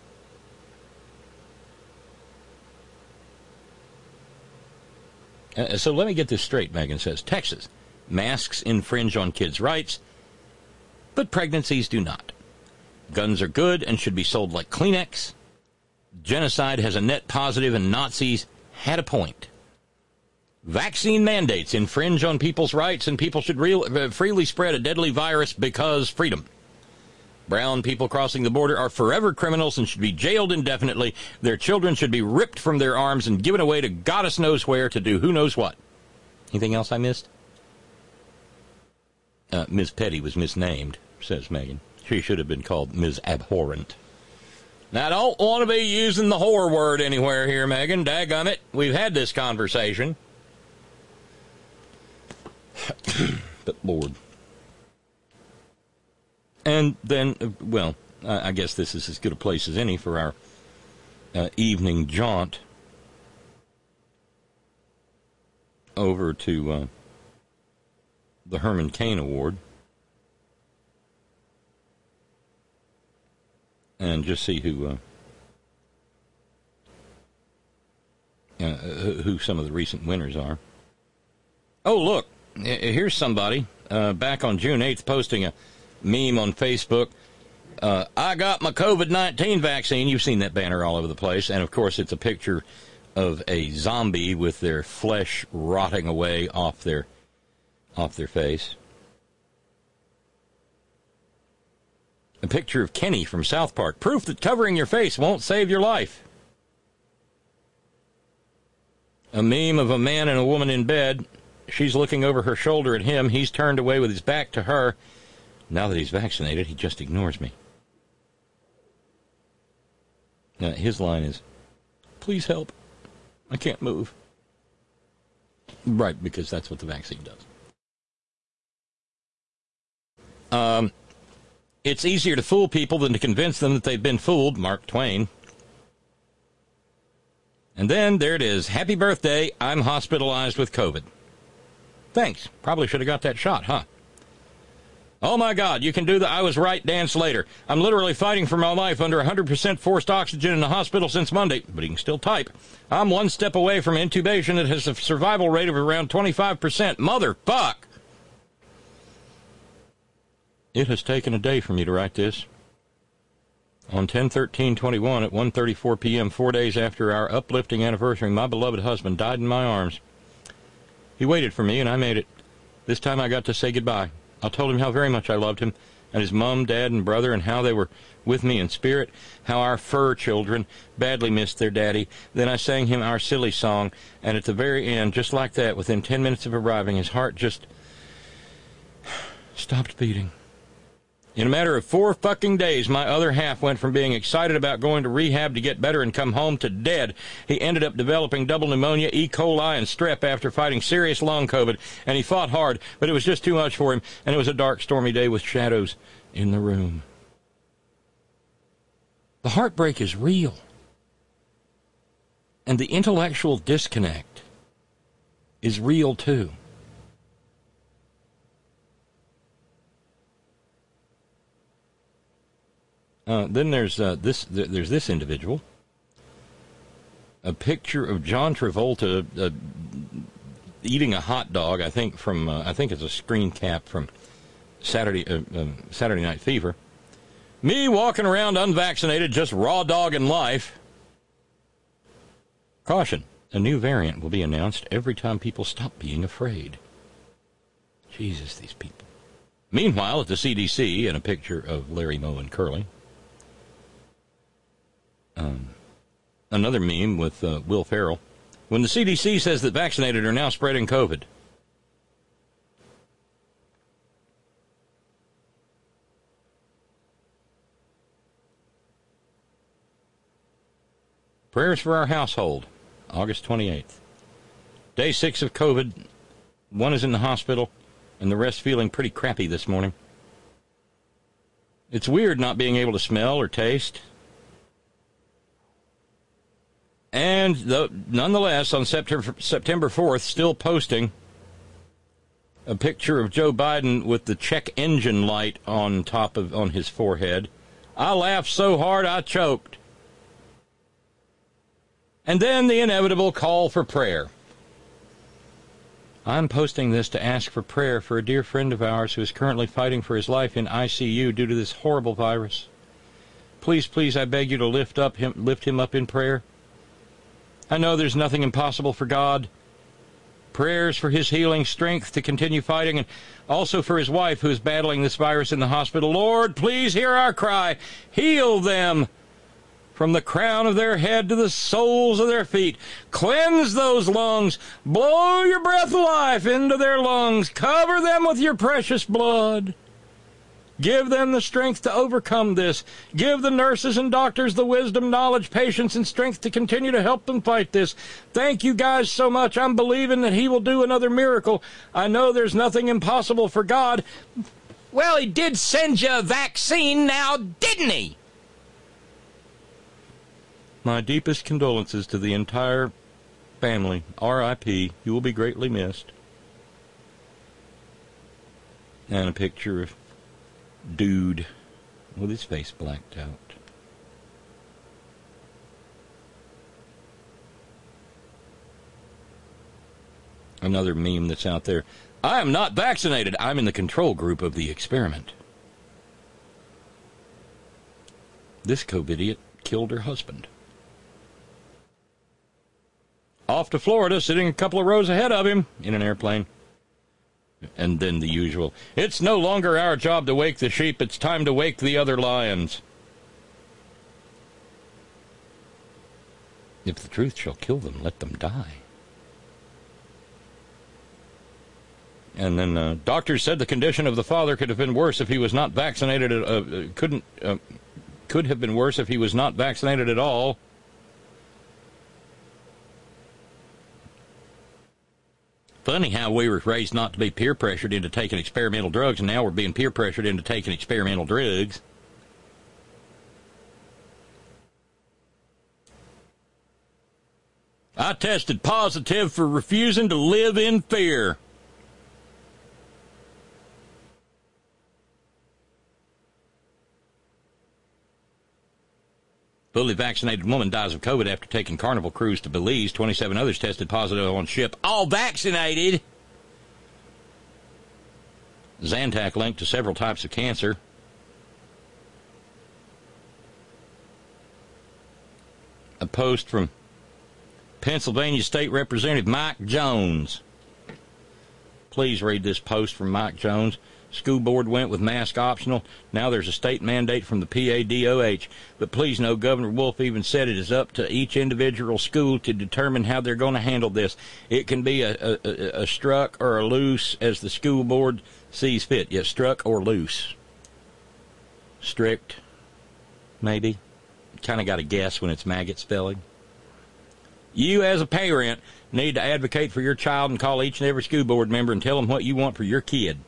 Speaker 1: uh, so let me get this straight, Megan says. Texas, masks infringe on kids' rights, but pregnancies do not. Guns are good and should be sold like Kleenex. Genocide has a net positive and Nazis had a point. Vaccine mandates infringe on people's rights and people should real, uh, freely spread a deadly virus because freedom. Brown people crossing the border are forever criminals and should be jailed indefinitely. Their children should be ripped from their arms and given away to goddess knows where to do who knows what. Anything else I missed? Uh, Miz Petty was misnamed, says Megan. She should have been called Miz Abhorrent. Now, I don't want to be using the whore word anywhere here, Megan. Dadgummit. We've had this conversation. But Lord. And then, well, I guess this is as good a place as any for our uh, evening jaunt over to uh, the Herman Cain Award. And just see who uh, uh, who some of the recent winners are. Oh, look, here's somebody uh, back on June eighth posting a meme on Facebook. Uh, I got my COVID nineteen vaccine. You've seen that banner all over the place. And, of course, it's a picture of a zombie with their flesh rotting away off their off their face. A picture of Kenny from South Park. Proof that covering your face won't save your life. A meme of a man and a woman in bed. She's looking over her shoulder at him. He's turned away with his back to her. Now that he's vaccinated, he just ignores me. Now, his line is, please help. I can't move. Right, because that's what the vaccine does. Um... It's easier to fool people than to convince them that they've been fooled, Mark Twain. And then, there it is. Happy birthday, I'm hospitalized with COVID. Thanks. Probably should have got that shot, huh? Oh, my God, you can do the I was right dance later. I'm literally fighting for my life under one hundred percent forced oxygen in the hospital since Monday, but he can still type. I'm one step away from intubation that has a survival rate of around twenty-five percent. Motherfuck! It has taken a day for me to write this. On ten thirteen twenty-one at one thirty-four p.m., four days after our uplifting anniversary, my beloved husband died in my arms. He waited for me, and I made it. This time I got to say goodbye. I told him how very much I loved him, and his mom, dad, and brother, and how they were with me in spirit, how our fur children badly missed their daddy. Then I sang him our silly song, and at the very end, just like that, within ten minutes of arriving, his heart just stopped beating. In a matter of four fucking days, my other half went from being excited about going to rehab to get better and come home to dead. He ended up developing double pneumonia, E. coli, and strep after fighting serious long COVID, and he fought hard, but it was just too much for him, and it was a dark, stormy day with shadows in the room. The heartbreak is real. And the intellectual disconnect is real, too. Uh, then there's uh, this. Th- there's this individual. A picture of John Travolta uh, eating a hot dog. I think from. Uh, I think it's a screen cap from Saturday uh, uh, Saturday Night Fever. Me walking around unvaccinated, just raw dogging life. Caution: a new variant will be announced every time people stop being afraid. Jesus, these people. Meanwhile, at the C D C, and a picture of Larry Moe and Curly. Um, another meme with uh, Will Ferrell. When the C D C says that vaccinated are now spreading COVID. Prayers for our household, August twenty-eighth. Day six of COVID. One is in the hospital, and the rest feeling pretty crappy this morning. It's weird not being able to smell or taste. And the, nonetheless, on September, September fourth, still posting a picture of Joe Biden with the check engine light on top of on his forehead. I laughed so hard I choked. And then the inevitable call for prayer. I'm posting this to ask for prayer for a dear friend of ours who is currently fighting for his life in I C U due to this horrible virus. Please, please, I beg you to lift up him, lift him up in prayer. I know there's nothing impossible for God. Prayers for his healing strength to continue fighting, and also for his wife who is battling this virus in the hospital. Lord, please hear our cry. Heal them from the crown of their head to the soles of their feet. Cleanse those lungs. Blow your breath of life into their lungs. Cover them with your precious blood. Give them the strength to overcome this. Give the nurses and doctors the wisdom, knowledge, patience, and strength to continue to help them fight this. Thank you guys so much. I'm believing that he will do another miracle. I know there's nothing impossible for God. Well, he did send you a vaccine now, didn't he? My deepest condolences to the entire family. R I P You will be greatly missed. And a picture of dude with his face blacked out. Another meme that's out there. I am not vaccinated. I'm in the control group of the experiment. This COVIDiot killed her husband. Off to Florida, sitting a couple of rows ahead of him in an airplane. And then the usual, it's no longer our job to wake the sheep, it's time to wake the other lions. If the truth shall kill them, let them die. And then uh, doctors said the condition of the father could have been worse if he was not vaccinated. Uh, couldn't uh, could have been worse if he was not vaccinated at all. Funny how we were raised not to be peer pressured into taking experimental drugs, and now we're being peer pressured into taking experimental drugs. I tested positive for refusing to live in fear. Fully vaccinated woman dies of COVID after taking Carnival cruise to Belize. twenty-seven others tested positive on ship, all vaccinated. Zantac linked to several types of cancer. A post from Pennsylvania State Representative Mike Jones. Please read this post from Mike Jones. School board went with mask optional. Now there's a state mandate from the P A D O H. But please know, Governor Wolf even said it is up to each individual school to determine how they're going to handle this. It can be a, a, a struck or a loose as the school board sees fit. Yes, struck or loose. Strict, maybe. Kind of got to guess when it's maggot spelling. You, as a parent, need to advocate for your child and call each and every school board member and tell them what you want for your kid.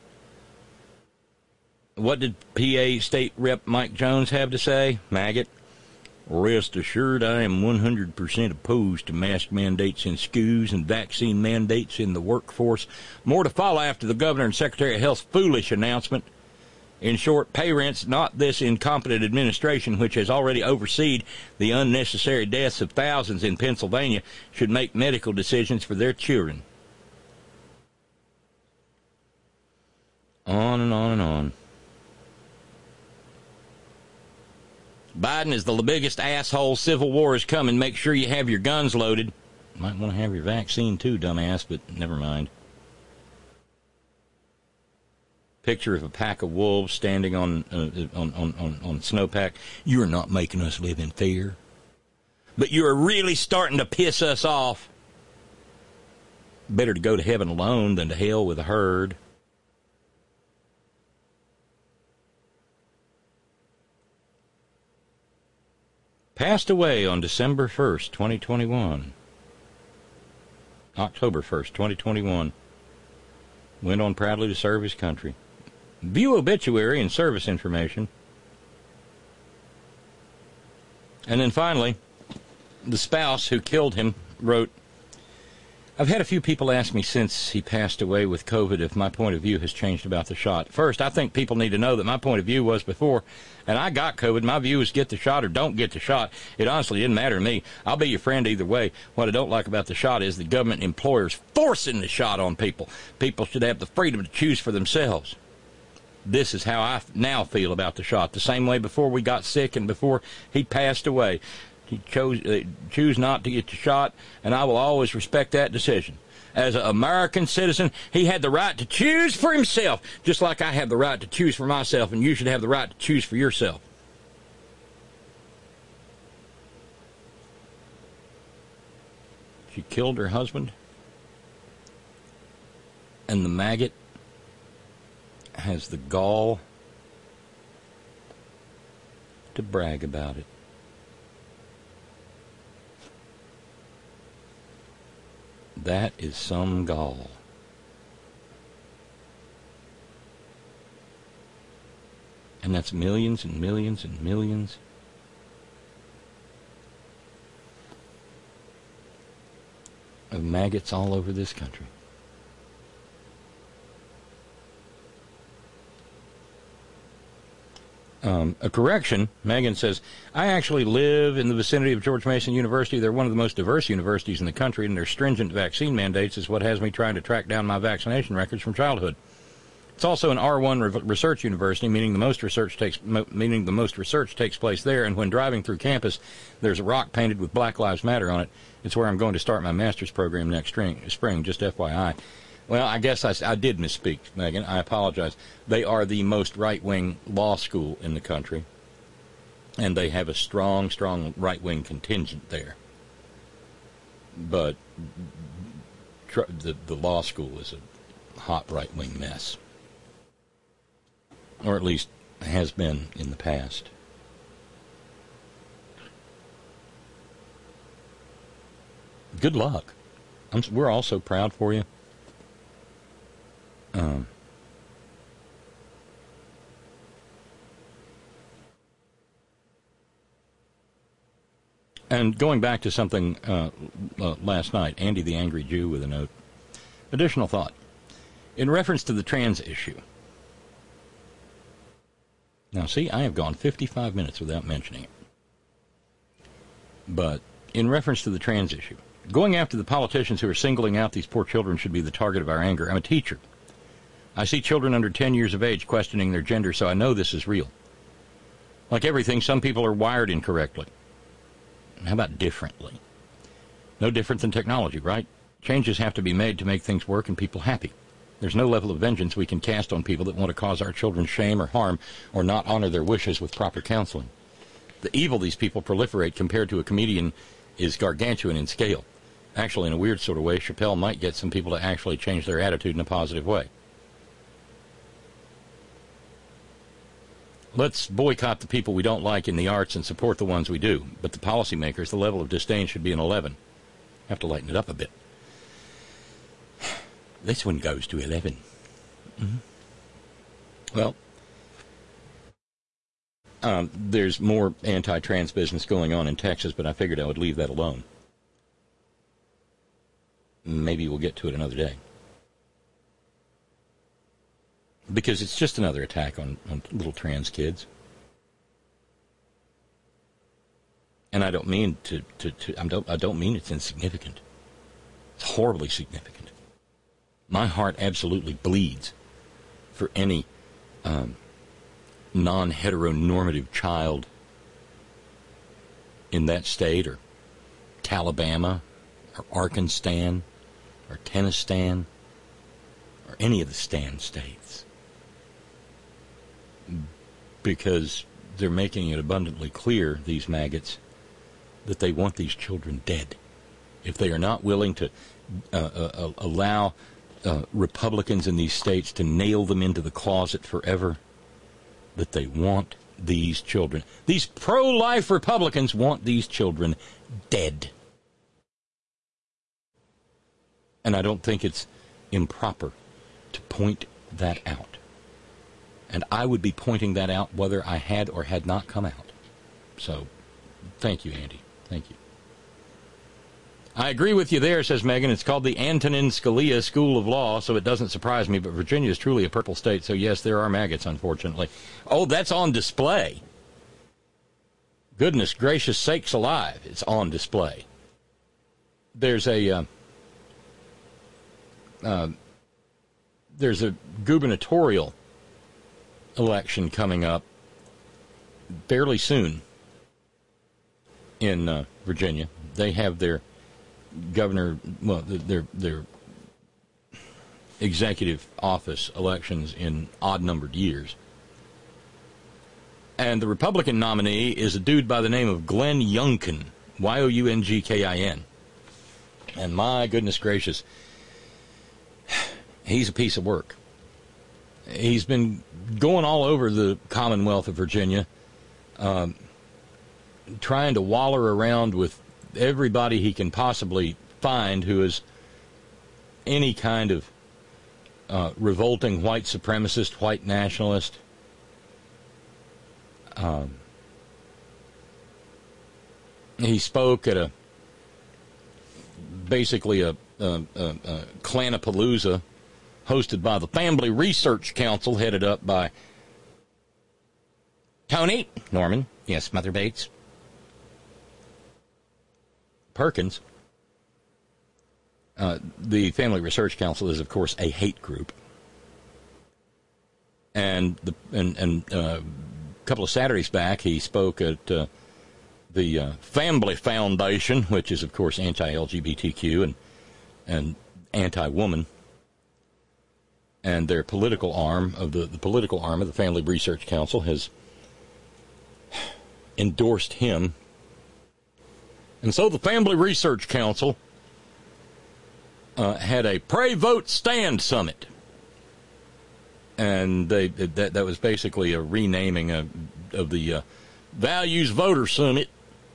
Speaker 1: What did P A State Rep Mike Jones have to say? Maggot. Rest assured, I am one hundred percent opposed to mask mandates in schools and vaccine mandates in the workforce. More to follow after the Governor and Secretary of Health's foolish announcement. In short, parents, not this incompetent administration, which has already overseen the unnecessary deaths of thousands in Pennsylvania, should make medical decisions for their children. On and on and on. Biden is the biggest asshole. Civil war is coming. Make sure you have your guns loaded. Might want to have your vaccine too, dumbass, but never mind. Picture of a pack of wolves standing on uh, on, on, on, on snowpack. You are not making us live in fear. But you are really starting to piss us off. Better to go to heaven alone than to hell with a herd. Passed away on December first, twenty twenty-one. October first, twenty twenty-one. Went on proudly to serve his country. View obituary and service information. And then finally, the spouse who killed him wrote, I've had a few people ask me since he passed away with COVID if my point of view has changed about the shot. First, I think people need to know that my point of view was before, and I got COVID. My view is get the shot or don't get the shot. It honestly didn't matter to me. I'll be your friend either way. What I don't like about the shot is the government employers forcing the shot on people. People should have the freedom to choose for themselves. This is how I now feel about the shot. The same way before we got sick and before he passed away. He chose uh, choose not to get the shot, and I will always respect that decision. As an American citizen, he had the right to choose for himself, just like I have the right to choose for myself, and you should have the right to choose for yourself. She killed her husband, and the maggot has the gall to brag about it. That is some gall. And that's millions and millions and millions of maggots all over this country. Um, a correction, Megan says, I actually live in the vicinity of George Mason University. They're one of the most diverse universities in the country, and their stringent vaccine mandates is what has me trying to track down my vaccination records from childhood. It's also an R one re- research university, meaning the most research takes mo- meaning the most research takes place there, and when driving through campus, there's a rock painted with Black Lives Matter on it. It's where I'm going to start my master's program next spring, spring just F Y I. Well, I guess I, I did misspeak, Megan. I apologize. They are the most right-wing law school in the country, and they have a strong, strong right-wing contingent there. But tr- the, the law school is a hot right-wing mess, or at least has been in the past. Good luck. I'm, we're all so proud for you. Um, and going back to something uh, uh, last night, Andy the Angry Jew with a note. Additional thought. In reference to the trans issue. Now, see, I have gone fifty-five minutes without mentioning it. But in reference to the trans issue, going after the politicians who are singling out these poor children should be the target of our anger. I'm a teacher. I see children under ten years of age questioning their gender, so I know this is real. Like everything, some people are wired incorrectly. How about differently? No different than technology, right? Changes have to be made to make things work and people happy. There's no level of vengeance we can cast on people that want to cause our children shame or harm or not honor their wishes with proper counseling. The evil these people proliferate compared to a comedian is gargantuan in scale. Actually, in a weird sort of way, Chappelle might get some people to actually change their attitude in a positive way. Let's boycott the people we don't like in the arts and support the ones we do. But the policymakers, the level of disdain should be an eleven. Have to lighten it up a bit. This one goes to eleven. Mm-hmm. Well, um, there's more anti-trans business going on in Texas, but I figured I would leave that alone. Maybe we'll get to it another day. Because it's just another attack on, on little trans kids. And I don't mean to, to, to I don't I don't mean it's insignificant. It's horribly significant. My heart absolutely bleeds for any um, non-heteronormative child in that state, or Alabama, or Arkansas, or Tennessee, or any of the Stan states. Because they're making it abundantly clear, these maggots, that they want these children dead. If they are not willing to uh, uh, allow uh, Republicans in these states to nail them into the closet forever, that they want these children. These pro-life Republicans want these children dead. And I don't think it's improper to point that out. And I would be pointing that out whether I had or had not come out. So, thank you, Andy. Thank you. I agree with you there, says Megan. It's called the Antonin Scalia School of Law, so it doesn't surprise me. But Virginia is truly a purple state, so yes, there are maggots, unfortunately. Oh, that's on display. Goodness gracious sakes alive, it's on display. There's a... Uh, uh, there's a gubernatorial election coming up fairly soon in uh, Virginia. They have their governor, well, their their executive office elections in odd-numbered years. And the Republican nominee is a dude by the name of Glenn Youngkin, Y O U N G K I N. And my goodness gracious, he's a piece of work. He's been going all over the Commonwealth of Virginia, um, trying to waller around with everybody he can possibly find who is any kind of uh, revolting white supremacist, white nationalist. Um, he spoke at a basically a, a, a, a Klanapalooza hosted by the Family Research Council, headed up by Tony Norman, yes, Mother Bates, Perkins. Uh, the Family Research Council is, of course, a hate group. And the and, and uh, a couple of Saturdays back, he spoke at uh, the uh, Family Foundation, which is, of course, anti-L G B T Q and and anti-woman. And their political arm of the, the political arm of the Family Research Council has endorsed him. And so the Family Research Council uh, had a Pray Vote Stand Summit. And they that, that was basically a renaming of, of the uh, Values Voter Summit.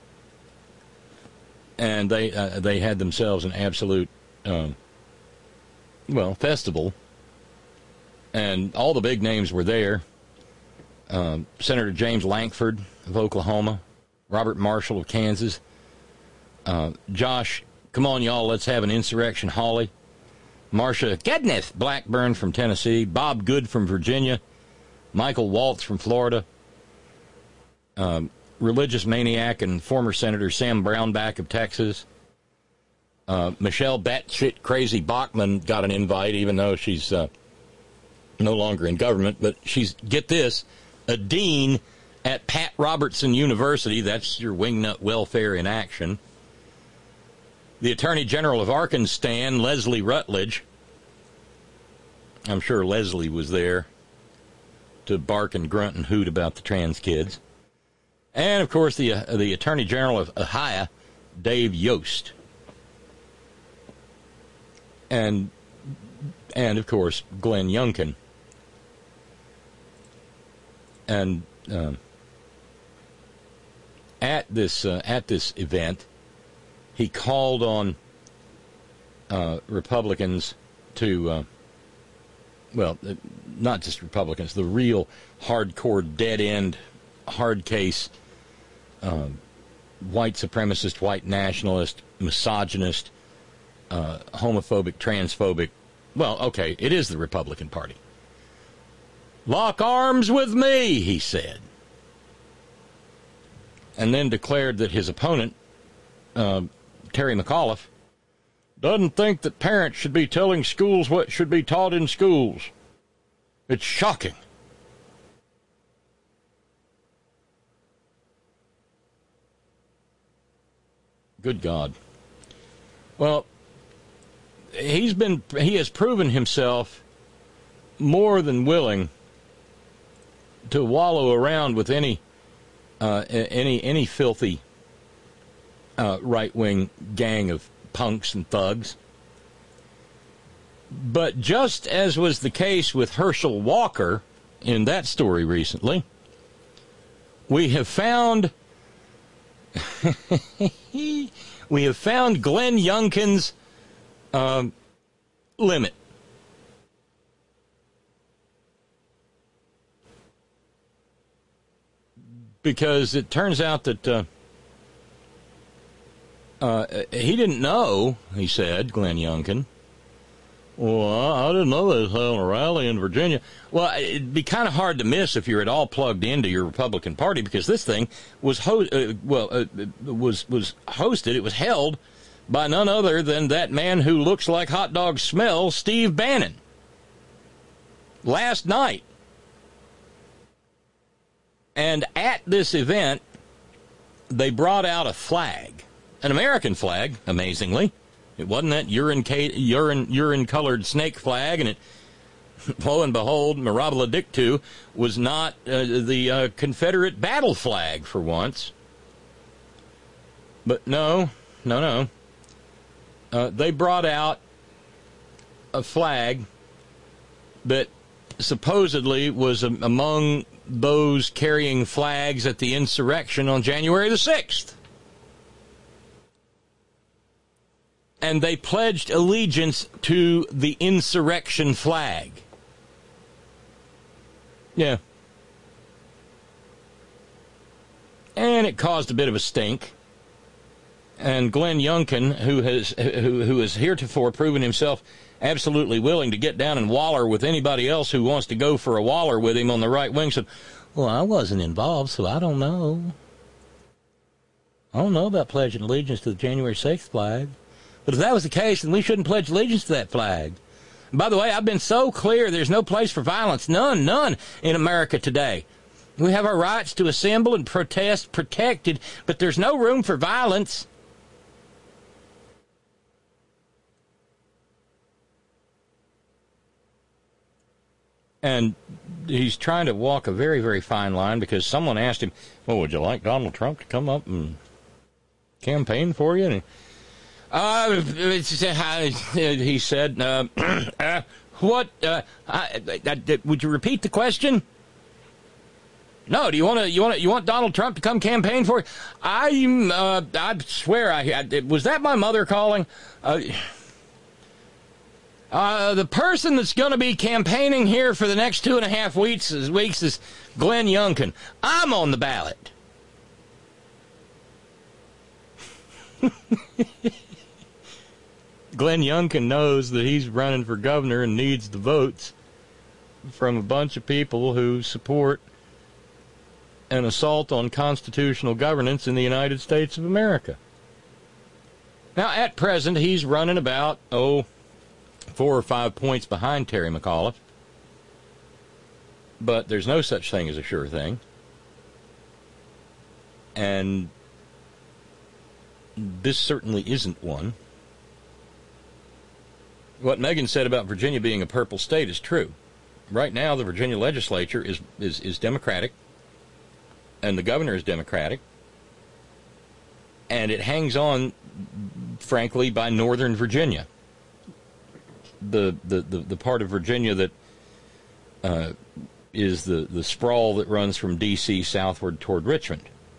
Speaker 1: And they uh, they had themselves an absolute, um, well, festival. And all the big names were there. Um, Senator James Lankford of Oklahoma, Robert Marshall of Kansas, uh, Josh, come on, y'all, let's have an insurrection, Hawley, Marsha Gedneth Blackburn from Tennessee, Bob Good from Virginia, Michael Waltz from Florida, um, religious maniac and former Senator Sam Brownback of Texas, uh, Michelle batshit crazy Bachmann got an invite, even though she's... Uh, no longer in government, but she's, get this, a dean at Pat Robertson University. That's your wingnut welfare in action. The Attorney General of Arkansas, Leslie Rutledge. I'm sure Leslie was there to bark and grunt and hoot about the trans kids. And, of course, the uh, the Attorney General of Ohio, Dave Yost. And, and of course, Glenn Youngkin. And um, at this uh, at this event, he called on uh, Republicans to, uh, well, not just Republicans, the real hardcore, dead-end, hard case, um, white supremacist, white nationalist, misogynist, uh, homophobic, transphobic. Well, okay, it is the Republican Party. Lock arms with me, he said. And then declared that his opponent, uh, Terry McAuliffe, doesn't think that parents should be telling schools what should be taught in schools. It's shocking. Good God. Well, he's been, he has proven himself more than willing to wallow around with any uh, any any filthy uh, right-wing gang of punks and thugs. But just as was the case with Herschel Walker in that story recently, we have found we have found Glenn Youngkin's um, limit. Because it turns out that uh, uh, he didn't know, he said, Glenn Youngkin. Well, I didn't know they was having a rally in Virginia. Well, it'd be kind of hard to miss if you're at all plugged into your Republican Party, because this thing was ho- uh, well uh, was was hosted. It was held by none other than that man who looks like hot dog smell, Steve Bannon. Last night. And at this event, they brought out a flag, an American flag, amazingly. It wasn't that urine, urine, urine-colored snake flag, and it, lo and behold, Mirabila Dictu was not uh, the uh, Confederate battle flag for once. But no, no, no. Uh, they brought out a flag that supposedly was um, among those carrying flags at the insurrection on January the sixth. And they pledged allegiance to the insurrection flag. Yeah. And it caused a bit of a stink. And Glenn Youngkin, who has who who has heretofore proven himself absolutely willing to get down and waller with anybody else who wants to go for a waller with him on the right wing, said, well, I wasn't involved, so I don't know. I don't know about pledging allegiance to the January sixth flag. But if that was the case, then we shouldn't pledge allegiance to that flag. And by the way, I've been so clear there's no place for violence. None, none in America today. We have our rights to assemble and protest protected, but there's no room for violence. And he's trying to walk a very, very fine line, because someone asked him, well, would you like Donald Trump to come up and campaign for you? And uh, he said, uh, uh, what, uh, I, I, I, would you repeat the question? No, do you want to, you want to, you want Donald Trump to come campaign for you? I, uh, I swear, I, I, was that my mother calling? Uh, Uh, the person that's going to be campaigning here for the next two and a half weeks is, weeks is Glenn Youngkin. I'm on the ballot. Glenn Youngkin knows that he's running for governor and needs the votes from a bunch of people who support an assault on constitutional governance in the United States of America. Now, at present, he's running about, oh, four or five points behind Terry McAuliffe. But there's no such thing as a sure thing. And this certainly isn't one. What Megan said about Virginia being a purple state is true. Right now, the Virginia legislature is, is, is Democratic, and the governor is Democratic, and it hangs on, frankly, by Northern Virginia. The, the, the, the part of Virginia that uh, is the, the sprawl that runs from D C southward toward Richmond.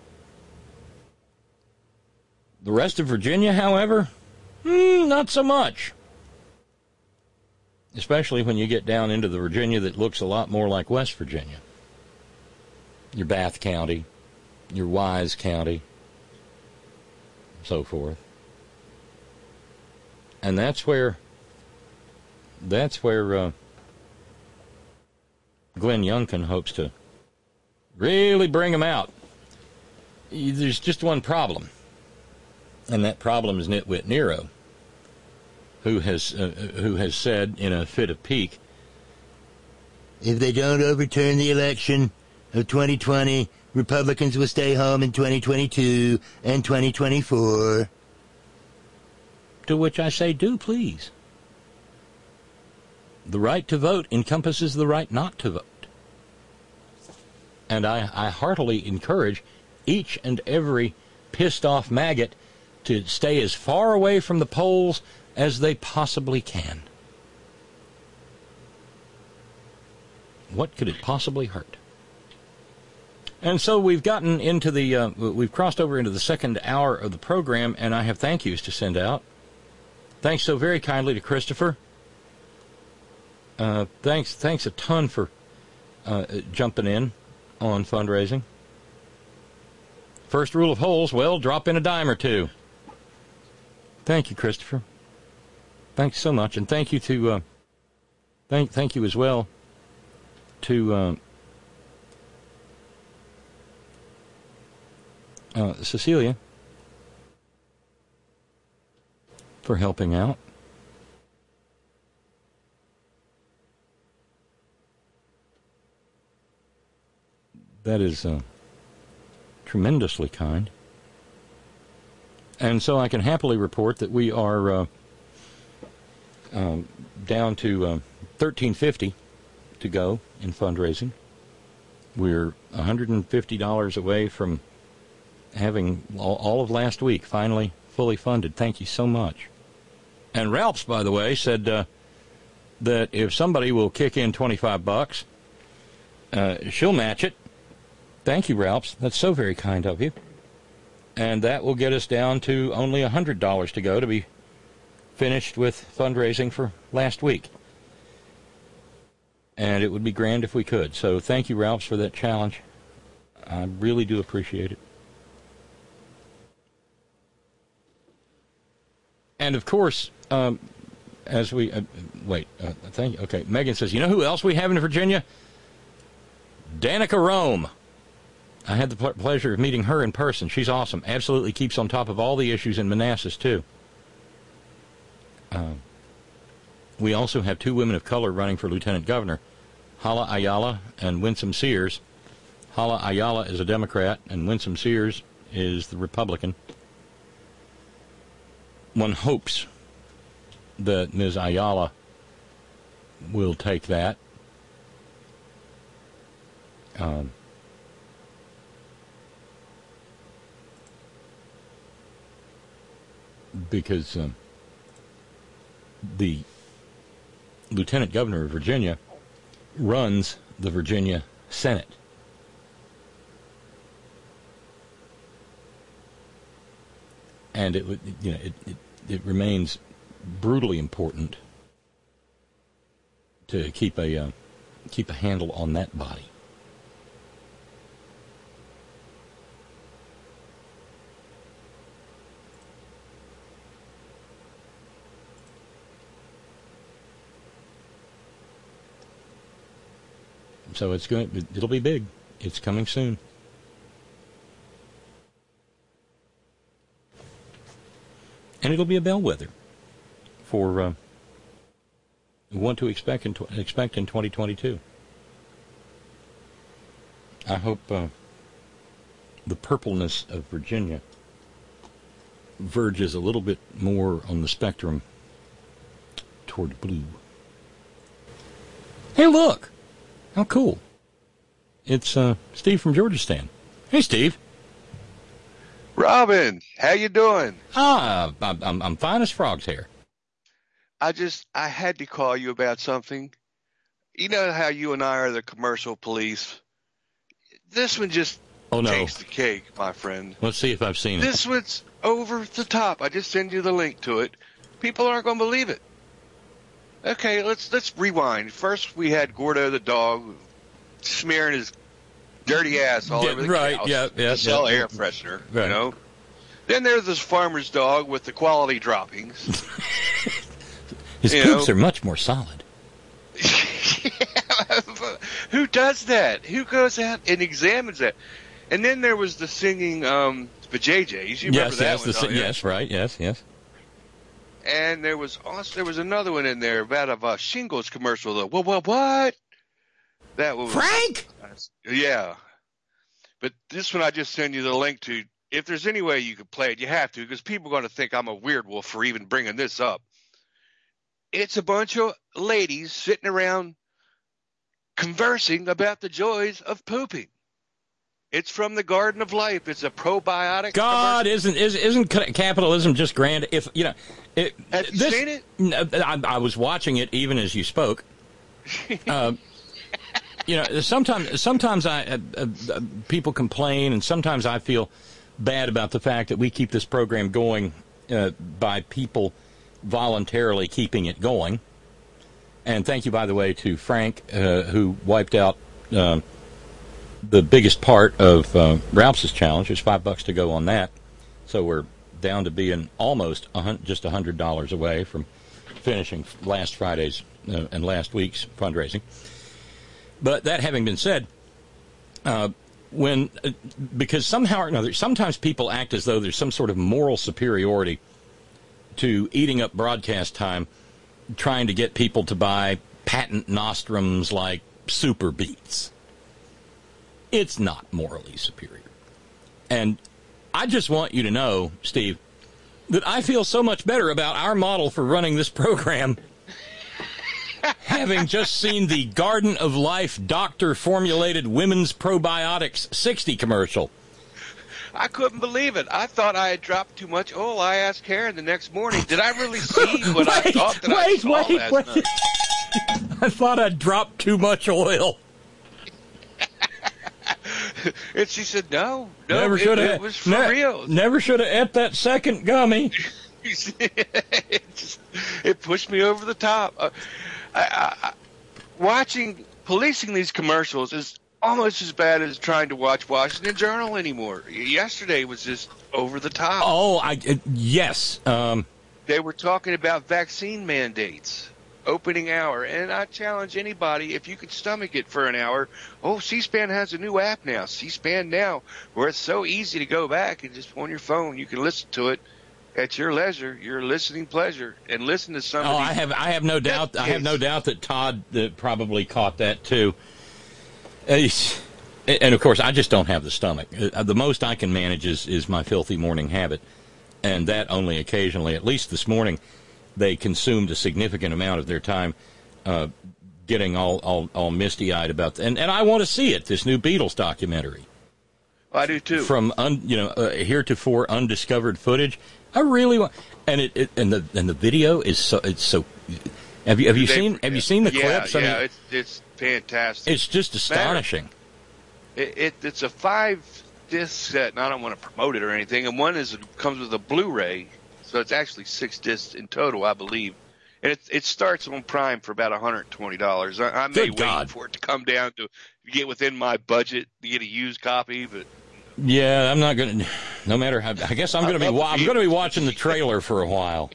Speaker 1: The rest of Virginia, however, hmm, not so much. Especially when you get down into the Virginia that looks a lot more like West Virginia. Your Bath County, your Wise County, so forth. And that's where, that's where uh, Glenn Youngkin hopes to really bring them out. There's just one problem. And that problem is Nitwit Nero, who has uh, who has said in a fit of pique, if they don't overturn the election of twenty twenty, Republicans will stay home in twenty twenty-two and twenty twenty-four. To which I say, do please. The right to vote encompasses the right not to vote. And I, I heartily encourage each and every pissed-off maggot to stay as far away from the polls as they possibly can. What could it possibly hurt? And so we've gotten into the, uh, we've crossed over into the second hour of the program, and I have thank yous to send out. Thanks so very kindly to Christopher. Uh, thanks, thanks a ton for uh, jumping in on fundraising. First rule of holes, well, drop in a dime or two. Thank you, Christopher. Thanks so much, and thank you to, uh, thank, thank you as well to uh, uh, Cecilia for helping out. That is uh, tremendously kind. And so I can happily report that we are uh, uh, down to uh, thirteen fifty to go in fundraising. We're one hundred fifty dollars away from having all, all of last week finally fully funded. Thank you so much. And Ralphs, by the way, said uh, that if somebody will kick in twenty-five bucks, uh, she'll match it. Thank you, Ralphs. That's so very kind of you. And that will get us down to only one hundred dollars to go to be finished with fundraising for last week. And it would be grand if we could. So thank you, Ralphs, for that challenge. I really do appreciate it. And, of course, um, as we... Uh, wait, uh, thank you. Okay, Megan says, you know who else we have in Virginia? Danica Rome. I had the pl- pleasure of meeting her in person. She's awesome. Absolutely keeps on top of all the issues in Manassas, too. Uh, we also have two women of color running for lieutenant governor, Hala Ayala and Winsome Sears. Hala Ayala is a Democrat, and Winsome Sears is the Republican. One hopes that Miz Ayala will take that. Um, because um, the lieutenant governor of Virginia runs the Virginia Senate. And it, you know, it, it, it remains brutally important to keep a uh, keep a handle on that body. So it's going. It'll be big. It's coming soon. And it'll be a bellwether for uh, what to expect in tw- expect in twenty twenty-two. I hope uh, the purpleness of Virginia verges a little bit more on the spectrum toward blue. Hey, look! How cool. It's uh, Steve from Georgistan. Hey, Steve.
Speaker 13: Robin, how you doing?
Speaker 1: Ah, I'm, I'm, I'm fine as frogs here.
Speaker 13: I just, I had to call you about something. You know how you and I are the commercial police? This one just
Speaker 1: oh, no.
Speaker 13: takes the cake, my friend.
Speaker 1: Let's see if I've seen
Speaker 13: this
Speaker 1: it.
Speaker 13: This one's over the top. I just send you the link to it. People aren't going to believe it. Okay, let's let's rewind. First, we had Gordo the dog smearing his dirty ass all
Speaker 1: yeah,
Speaker 13: over the
Speaker 1: right,
Speaker 13: cows
Speaker 1: yeah, yeah,
Speaker 13: to sell
Speaker 1: yeah.
Speaker 13: air freshener,
Speaker 1: right.
Speaker 13: you know? Then there's this farmer's dog with the quality droppings.
Speaker 1: His
Speaker 13: you
Speaker 1: poops
Speaker 13: know?
Speaker 1: are much more solid.
Speaker 13: Who does that? Who goes out and examines that? And then there was the singing um, vajayjays. You remember
Speaker 1: yes,
Speaker 13: that
Speaker 1: yes,
Speaker 13: one?
Speaker 1: the,
Speaker 13: don't you?
Speaker 1: yes, right, yes, yes.
Speaker 13: And there was also there was another one in there about a uh, shingles commercial. Though. What? What? What? That was
Speaker 1: Frank.
Speaker 13: Yeah, but this one I just send you the link to. If there's any way you could play it, you have to, because people are going to think I'm a weird wolf for even bringing this up. It's a bunch of ladies sitting around conversing about the joys of pooping. It's from the Garden of Life. It's a probiotic.
Speaker 1: God, isn't isn't isn't capitalism just grand? If you know, it,
Speaker 13: have you
Speaker 1: this,
Speaker 13: seen it?
Speaker 1: I, I was watching it even as you spoke. Uh, you know, sometimes sometimes I uh, uh, people complain, and sometimes I feel bad about the fact that we keep this program going uh, by people voluntarily keeping it going. And thank you, by the way, to Frank, uh, who wiped out uh, the biggest part of uh, Ralph's challenge. There's five bucks to go on that. So we're down to being almost a hun- just one hundred dollars away from finishing last Friday's uh, and last week's fundraising. But that having been said, uh, when uh, because somehow or another, sometimes people act as though there's some sort of moral superiority to eating up broadcast time, trying to get people to buy patent nostrums like Super Beats. It's not morally superior. And I just want you to know, Steve, that I feel so much better about our model for running this program having just seen the Garden of Life doctor-formulated women's probiotics sixty commercial.
Speaker 13: I couldn't believe it. I thought I had dropped too much oil. I asked Karen the next morning, did I really see what
Speaker 1: wait,
Speaker 13: I thought that
Speaker 1: wait,
Speaker 13: I saw
Speaker 1: wait,
Speaker 13: last
Speaker 1: wait.
Speaker 13: night?
Speaker 1: I thought I'd dropped too much oil.
Speaker 13: And she said, no, no,
Speaker 1: never
Speaker 13: it,
Speaker 1: should
Speaker 13: it
Speaker 1: have,
Speaker 13: was for
Speaker 1: ne-
Speaker 13: real.
Speaker 1: Never should have ate that second gummy.
Speaker 13: it, just, it pushed me over the top. Uh, I, I, I, watching, policing these commercials is almost as bad as trying to watch Washington Journal anymore. Yesterday was just over the top.
Speaker 1: Oh, I uh, yes. Um,
Speaker 13: they were talking about vaccine mandates, opening hour, and I challenge anybody, if you could stomach it for an hour. Oh, C-SPAN has a new app now, C-SPAN Now, where it's so easy to go back and just on your phone you can listen to it at your leisure, your listening pleasure, and listen to somebody.
Speaker 1: Oh, I have, I have no doubt. I have no doubt that Todd uh, probably caught that too. Uh, and of course, I just don't have the stomach. Uh, the most I can manage is is my filthy morning habit, and that only occasionally. At least this morning, they consumed a significant amount of their time uh, getting all all, all misty eyed about. And and I want to see it. This new Beatles documentary.
Speaker 13: I do too.
Speaker 1: From un, you know uh, heretofore undiscovered footage. I really want, and it, it and the and the video is so it's so. Have you have you
Speaker 13: they,
Speaker 1: seen have you seen the
Speaker 13: yeah,
Speaker 1: clips? I
Speaker 13: yeah,
Speaker 1: mean,
Speaker 13: it's it's fantastic.
Speaker 1: It's just astonishing.
Speaker 13: It, it it's a five disc set, and I don't want to promote it or anything. And one is it comes with a Blu-ray, so it's actually six discs in total, I believe. And it it starts on Prime for about one hundred twenty dollars. I, I may
Speaker 1: Good
Speaker 13: wait
Speaker 1: God.
Speaker 13: for it to come down to get within my budget to get a used copy, but.
Speaker 1: Yeah, I'm not going to. No matter how, I guess I'm going to be. I'm going to be watching the trailer for a while.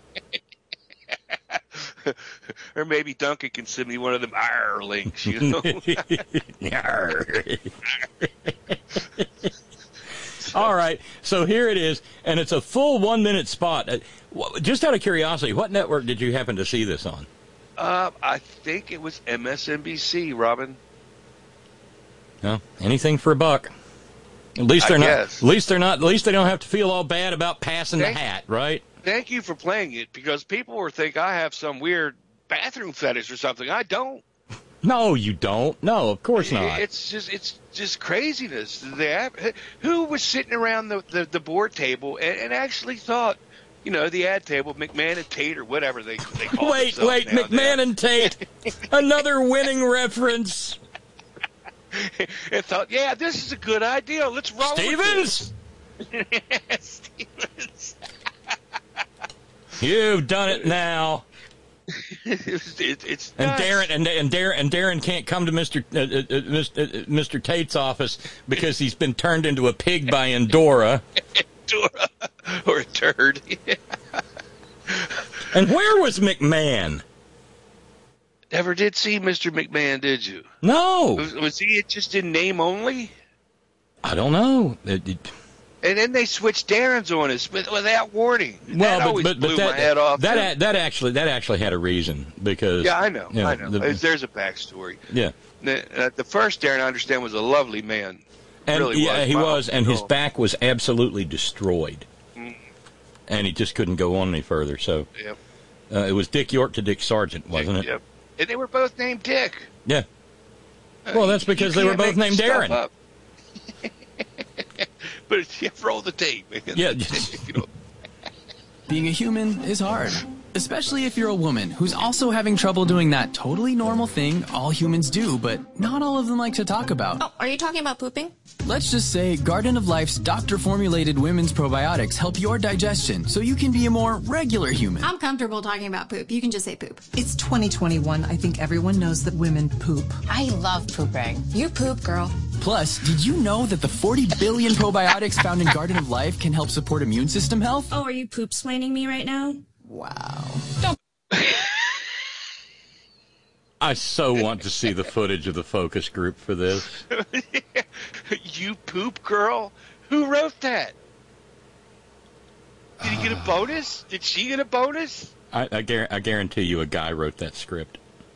Speaker 13: Or maybe Duncan can send me one of them arr links, you know.
Speaker 1: All right, so here it is, and it's a full one minute spot. Uh, Just out of curiosity, what network did you happen to see this on?
Speaker 13: Uh, I think it was M S N B C, Robin.
Speaker 1: No, anything for a buck. At least they're
Speaker 13: I
Speaker 1: not.
Speaker 13: guess.
Speaker 1: At least they're not. At least they don't have to feel all bad about passing
Speaker 13: Thank-
Speaker 1: the hat, right?
Speaker 13: Thank you for playing it, because people will think I have some weird bathroom fetish or something. I don't.
Speaker 1: No, you don't. No, of course not.
Speaker 13: It's just it's just craziness. They have, who was sitting around the, the, the board table and, and actually thought you know, the ad table, McMahon and Tate or whatever they they call
Speaker 1: Wait, wait, McMahon and Tate. Another winning reference.
Speaker 13: And thought, yeah, this is a good idea. Let's roll
Speaker 1: Stevens?
Speaker 13: with this. Stevens.
Speaker 1: You've done it now.
Speaker 13: it's, it, it's
Speaker 1: and
Speaker 13: nuts.
Speaker 1: Darren and, and Darren and Darren can't come to Mister Uh, uh, Mister Uh, Mister Tate's office because he's been turned into a pig by Endora.
Speaker 13: Endora or a turd.
Speaker 1: And where was McMahon?
Speaker 13: Never did see Mister McMahon, did you?
Speaker 1: No.
Speaker 13: Was, was he just in name only?
Speaker 1: I don't know. It, it,
Speaker 13: And then they switched Darren's on us without warning.
Speaker 1: well,
Speaker 13: that always
Speaker 1: but, but,
Speaker 13: blew
Speaker 1: but that,
Speaker 13: my head off.
Speaker 1: that that actually that actually had a reason because
Speaker 13: yeah, I know,
Speaker 1: you know
Speaker 13: I know.
Speaker 1: the,
Speaker 13: There's a backstory.
Speaker 1: Yeah.
Speaker 13: The, uh, the first Darren, I understand, was a lovely man.
Speaker 1: And
Speaker 13: really
Speaker 1: yeah,
Speaker 13: was.
Speaker 1: he
Speaker 13: Wow.
Speaker 1: was, and his
Speaker 13: Oh.
Speaker 1: back was absolutely destroyed,
Speaker 13: Mm.
Speaker 1: and he just couldn't go on any further. So
Speaker 13: Yep.
Speaker 1: uh, it was Dick York to Dick Sargent, wasn't it?
Speaker 13: Yep. And they were both named Dick.
Speaker 1: Yeah.
Speaker 13: Uh,
Speaker 1: Well, that's
Speaker 13: you-
Speaker 1: because
Speaker 13: you
Speaker 1: they were
Speaker 13: can't
Speaker 1: both
Speaker 13: make
Speaker 1: named
Speaker 13: stuff
Speaker 1: Darren.
Speaker 13: up. But you roll the tape, man.
Speaker 1: Yeah.
Speaker 13: You know,
Speaker 14: Being a human is hard, especially if you're a woman who's also having trouble doing that totally normal thing all humans do, but not all of them like to talk about.
Speaker 15: Oh, are you talking about pooping?
Speaker 14: Let's just say Garden of Life's doctor-formulated women's probiotics help your digestion so you can be a more regular human.
Speaker 15: I'm comfortable talking about poop. You can just say poop.
Speaker 16: It's twenty twenty-one. I think everyone knows that women poop.
Speaker 15: I love pooping. You poop, girl.
Speaker 14: Plus, did you know that the forty billion probiotics found in Garden of Life can help support immune system health?
Speaker 15: Oh, are you poop-splaining me right now?
Speaker 14: Wow.
Speaker 1: I so want to see the footage of the focus group for this.
Speaker 13: you poop girl? Who wrote that? Did he get a bonus? Did she get a bonus?
Speaker 1: I, I, guar- I guarantee you a guy wrote that script.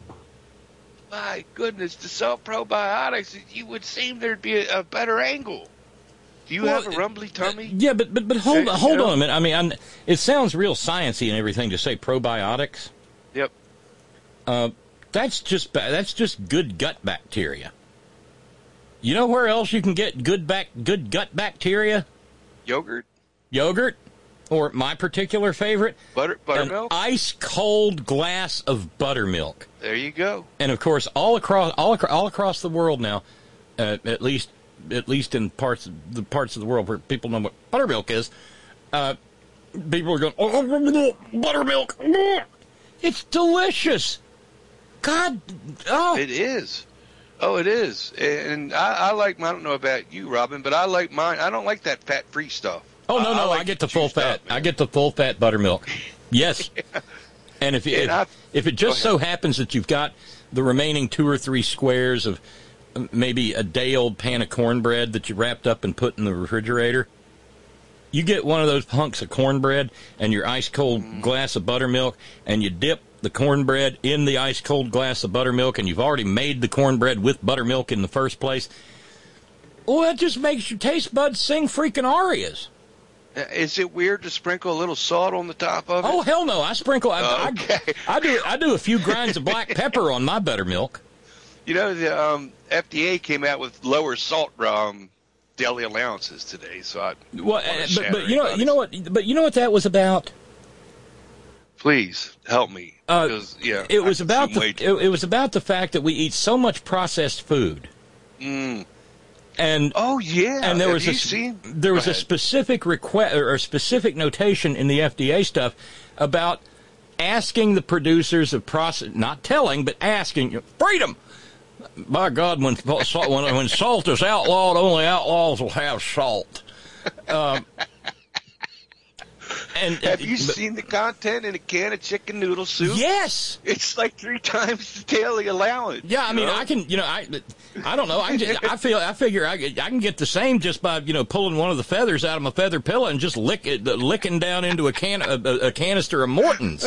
Speaker 13: My goodness, to sell probiotics, you would seem there'd be a, a better angle. Do you
Speaker 1: Well,
Speaker 13: have a rumbly tummy?
Speaker 1: Yeah, but but but hold
Speaker 13: Uh,
Speaker 1: hold
Speaker 13: you know?
Speaker 1: on a minute. I mean, I'm, it sounds real sciencey and everything to say probiotics.
Speaker 13: Yep.
Speaker 1: Uh, that's just ba- that's just good gut bacteria. You know where else you can get good back good gut bacteria?
Speaker 13: Yogurt.
Speaker 1: Yogurt, or my particular favorite,
Speaker 13: Butter buttermilk.
Speaker 1: an ice cold glass of buttermilk.
Speaker 13: There you go.
Speaker 1: And of course, all across all, acro- all across the world now, uh, at least at least in parts the parts of the world where people know what buttermilk is, uh, people are going, oh, buttermilk. It's delicious. God, oh.
Speaker 13: It is. Oh, it is. And I, I like. I don't know about you, Robin, but I like mine. I don't like that fat-free stuff.
Speaker 1: Oh no,
Speaker 13: I,
Speaker 1: no,
Speaker 13: I, like
Speaker 1: I get the full fat.
Speaker 13: up,
Speaker 1: I get the full fat buttermilk. Yes.
Speaker 13: yeah.
Speaker 1: And if,
Speaker 13: And
Speaker 1: if,
Speaker 13: I-
Speaker 1: if it just so happens that you've got the remaining two or three squares of uh, maybe a day-old pan of cornbread that you wrapped up and put in the refrigerator, you get one of those hunks of cornbread and your ice-cold
Speaker 13: Mm.
Speaker 1: glass of buttermilk, and you dip the cornbread in the ice-cold glass of buttermilk, and you've already made the cornbread with buttermilk in the first place. Well, that just makes your taste buds sing freaking arias.
Speaker 13: Is it weird to sprinkle a little salt on the top of it?
Speaker 1: Oh hell no! I sprinkle. I,
Speaker 13: Oh, okay.
Speaker 1: I, I do. I do a few grinds of black pepper on my buttermilk.
Speaker 13: You know, the um, F D A came out with lower salt um, deli allowances today, so I.
Speaker 1: Well,
Speaker 13: wanna
Speaker 1: uh, but,
Speaker 13: shatter
Speaker 1: but you know,
Speaker 13: anybody's-
Speaker 1: you know what? But you know what that was about?
Speaker 13: Please help me.
Speaker 1: Uh,
Speaker 13: because, yeah,
Speaker 1: it was
Speaker 13: I
Speaker 1: about
Speaker 13: consume
Speaker 1: the.
Speaker 13: way too-
Speaker 1: It, it was about the fact that we eat so much processed food.
Speaker 13: Mm.
Speaker 1: And
Speaker 13: oh yeah,
Speaker 1: and there
Speaker 13: Have
Speaker 1: was
Speaker 13: you
Speaker 1: a
Speaker 13: seen?
Speaker 1: there was
Speaker 13: Go
Speaker 1: a
Speaker 13: ahead.
Speaker 1: specific request or a specific notation in the F D A stuff about asking the producers of process, not telling, but asking freedom. By God, when when when salt is outlawed, only outlaws will have salt. Um, and
Speaker 13: Have you
Speaker 1: but-
Speaker 13: seen the content in a can of chicken noodle soup?
Speaker 1: Yes,
Speaker 13: it's like three times the daily allowance.
Speaker 1: Yeah, I mean,
Speaker 13: you know?
Speaker 1: I can, you know, I, I don't know. I can just, I feel, I figure I, I can get the same just by, you know, pulling one of the feathers out of my feather pillow and just lick it, licking down into a can, a, a canister of Morton's.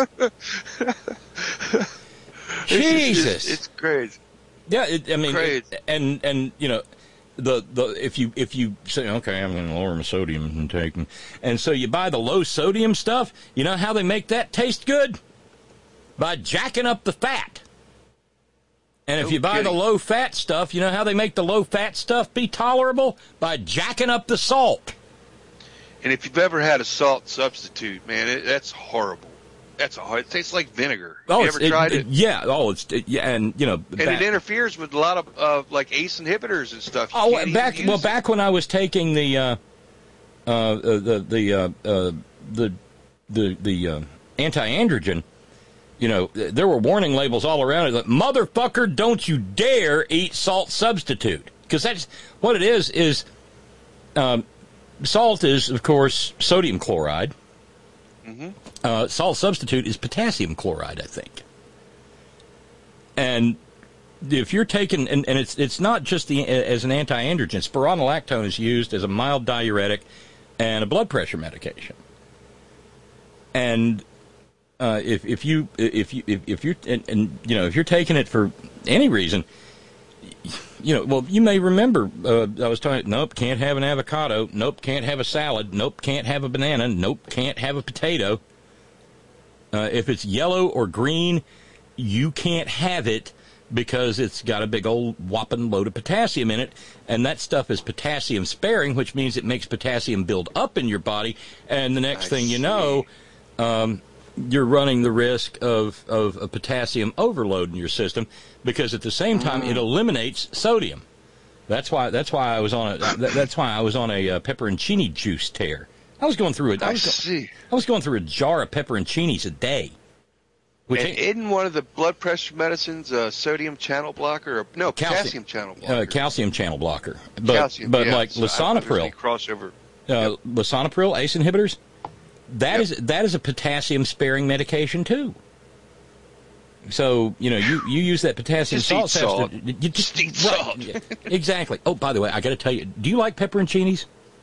Speaker 1: Jesus,
Speaker 13: it's, it's crazy.
Speaker 1: Yeah, it, I mean,
Speaker 13: Crazy.
Speaker 1: it- and and you know, the the if you if you say okay, I'm going to lower my sodium intake, and, and so you buy the low sodium stuff. You know how they make that taste good? By jacking up the fat. And if
Speaker 13: No
Speaker 1: you buy the
Speaker 13: kidding.
Speaker 1: low fat stuff, you know how they make the low fat stuff be tolerable? By jacking up the salt.
Speaker 13: And if you've ever had a salt substitute, man, it, that's horrible. That's a hard. It tastes like vinegar.
Speaker 1: Oh,
Speaker 13: you ever
Speaker 1: it,
Speaker 13: tried
Speaker 1: it,
Speaker 13: it?
Speaker 1: Yeah. Oh, it's it, yeah, and you know,
Speaker 13: and
Speaker 1: back,
Speaker 13: it interferes with a lot of uh, like A C E inhibitors and stuff. You
Speaker 1: oh,
Speaker 13: can't
Speaker 1: back
Speaker 13: even use
Speaker 1: well,
Speaker 13: it.
Speaker 1: back when I was taking the uh, uh, the the uh, uh, the the the uh, anti-androgen, you know, there were warning labels all around it. Like, motherfucker, don't you dare eat salt substitute, because that's what it is. Is um, salt is, of course, sodium chloride.
Speaker 13: Mm-hmm.
Speaker 1: Uh, salt substitute is potassium chloride, I think. And if you're taking, and, and it's it's not just the as an anti-androgen. Spironolactone is used as a mild diuretic and a blood pressure medication. And uh, if if you if you if, if you're and, and you know if you're taking it for any reason, you know, well, you may remember uh, I was talking. Nope, can't have an avocado. Nope, can't have a salad. Nope, can't have a banana. Nope, can't have a potato. Uh, if it's yellow or green, you can't have it because it's got a big old whopping load of potassium in it, and that stuff is potassium sparing, which means it makes potassium build up in your body, and the next
Speaker 13: I
Speaker 1: thing you
Speaker 13: see.
Speaker 1: know, um, you're running the risk of, of a potassium overload in your system, because at the same time
Speaker 13: Mm.
Speaker 1: it eliminates sodium. That's why that's why I was on a that, that's why I was on a uh, pepperoncini juice tear. I was going through it. I
Speaker 13: I
Speaker 1: was, go-
Speaker 13: see.
Speaker 1: I was going through a jar of pepperoncinis a day. Which
Speaker 13: And
Speaker 1: ain't-
Speaker 13: isn't one of the blood pressure medicines a sodium channel blocker? Or, no,
Speaker 1: Calcium.
Speaker 13: potassium channel blocker.
Speaker 1: uh, calcium channel blocker, but
Speaker 13: Calcium,
Speaker 1: but
Speaker 13: yeah.
Speaker 1: like
Speaker 13: So I thought there was any
Speaker 1: lisinopril,
Speaker 13: crossover.
Speaker 1: uh, lisinopril, A C E inhibitors, that
Speaker 13: Yep.
Speaker 1: is that is a potassium sparing medication too. So you know you, you use that potassium
Speaker 13: Just
Speaker 1: salt.
Speaker 13: eat salt.
Speaker 1: substitute- You just,
Speaker 13: Just eat
Speaker 1: right,
Speaker 13: salt.
Speaker 1: yeah, exactly. Oh, by the way, I got to tell you, do you like pepperoncinis?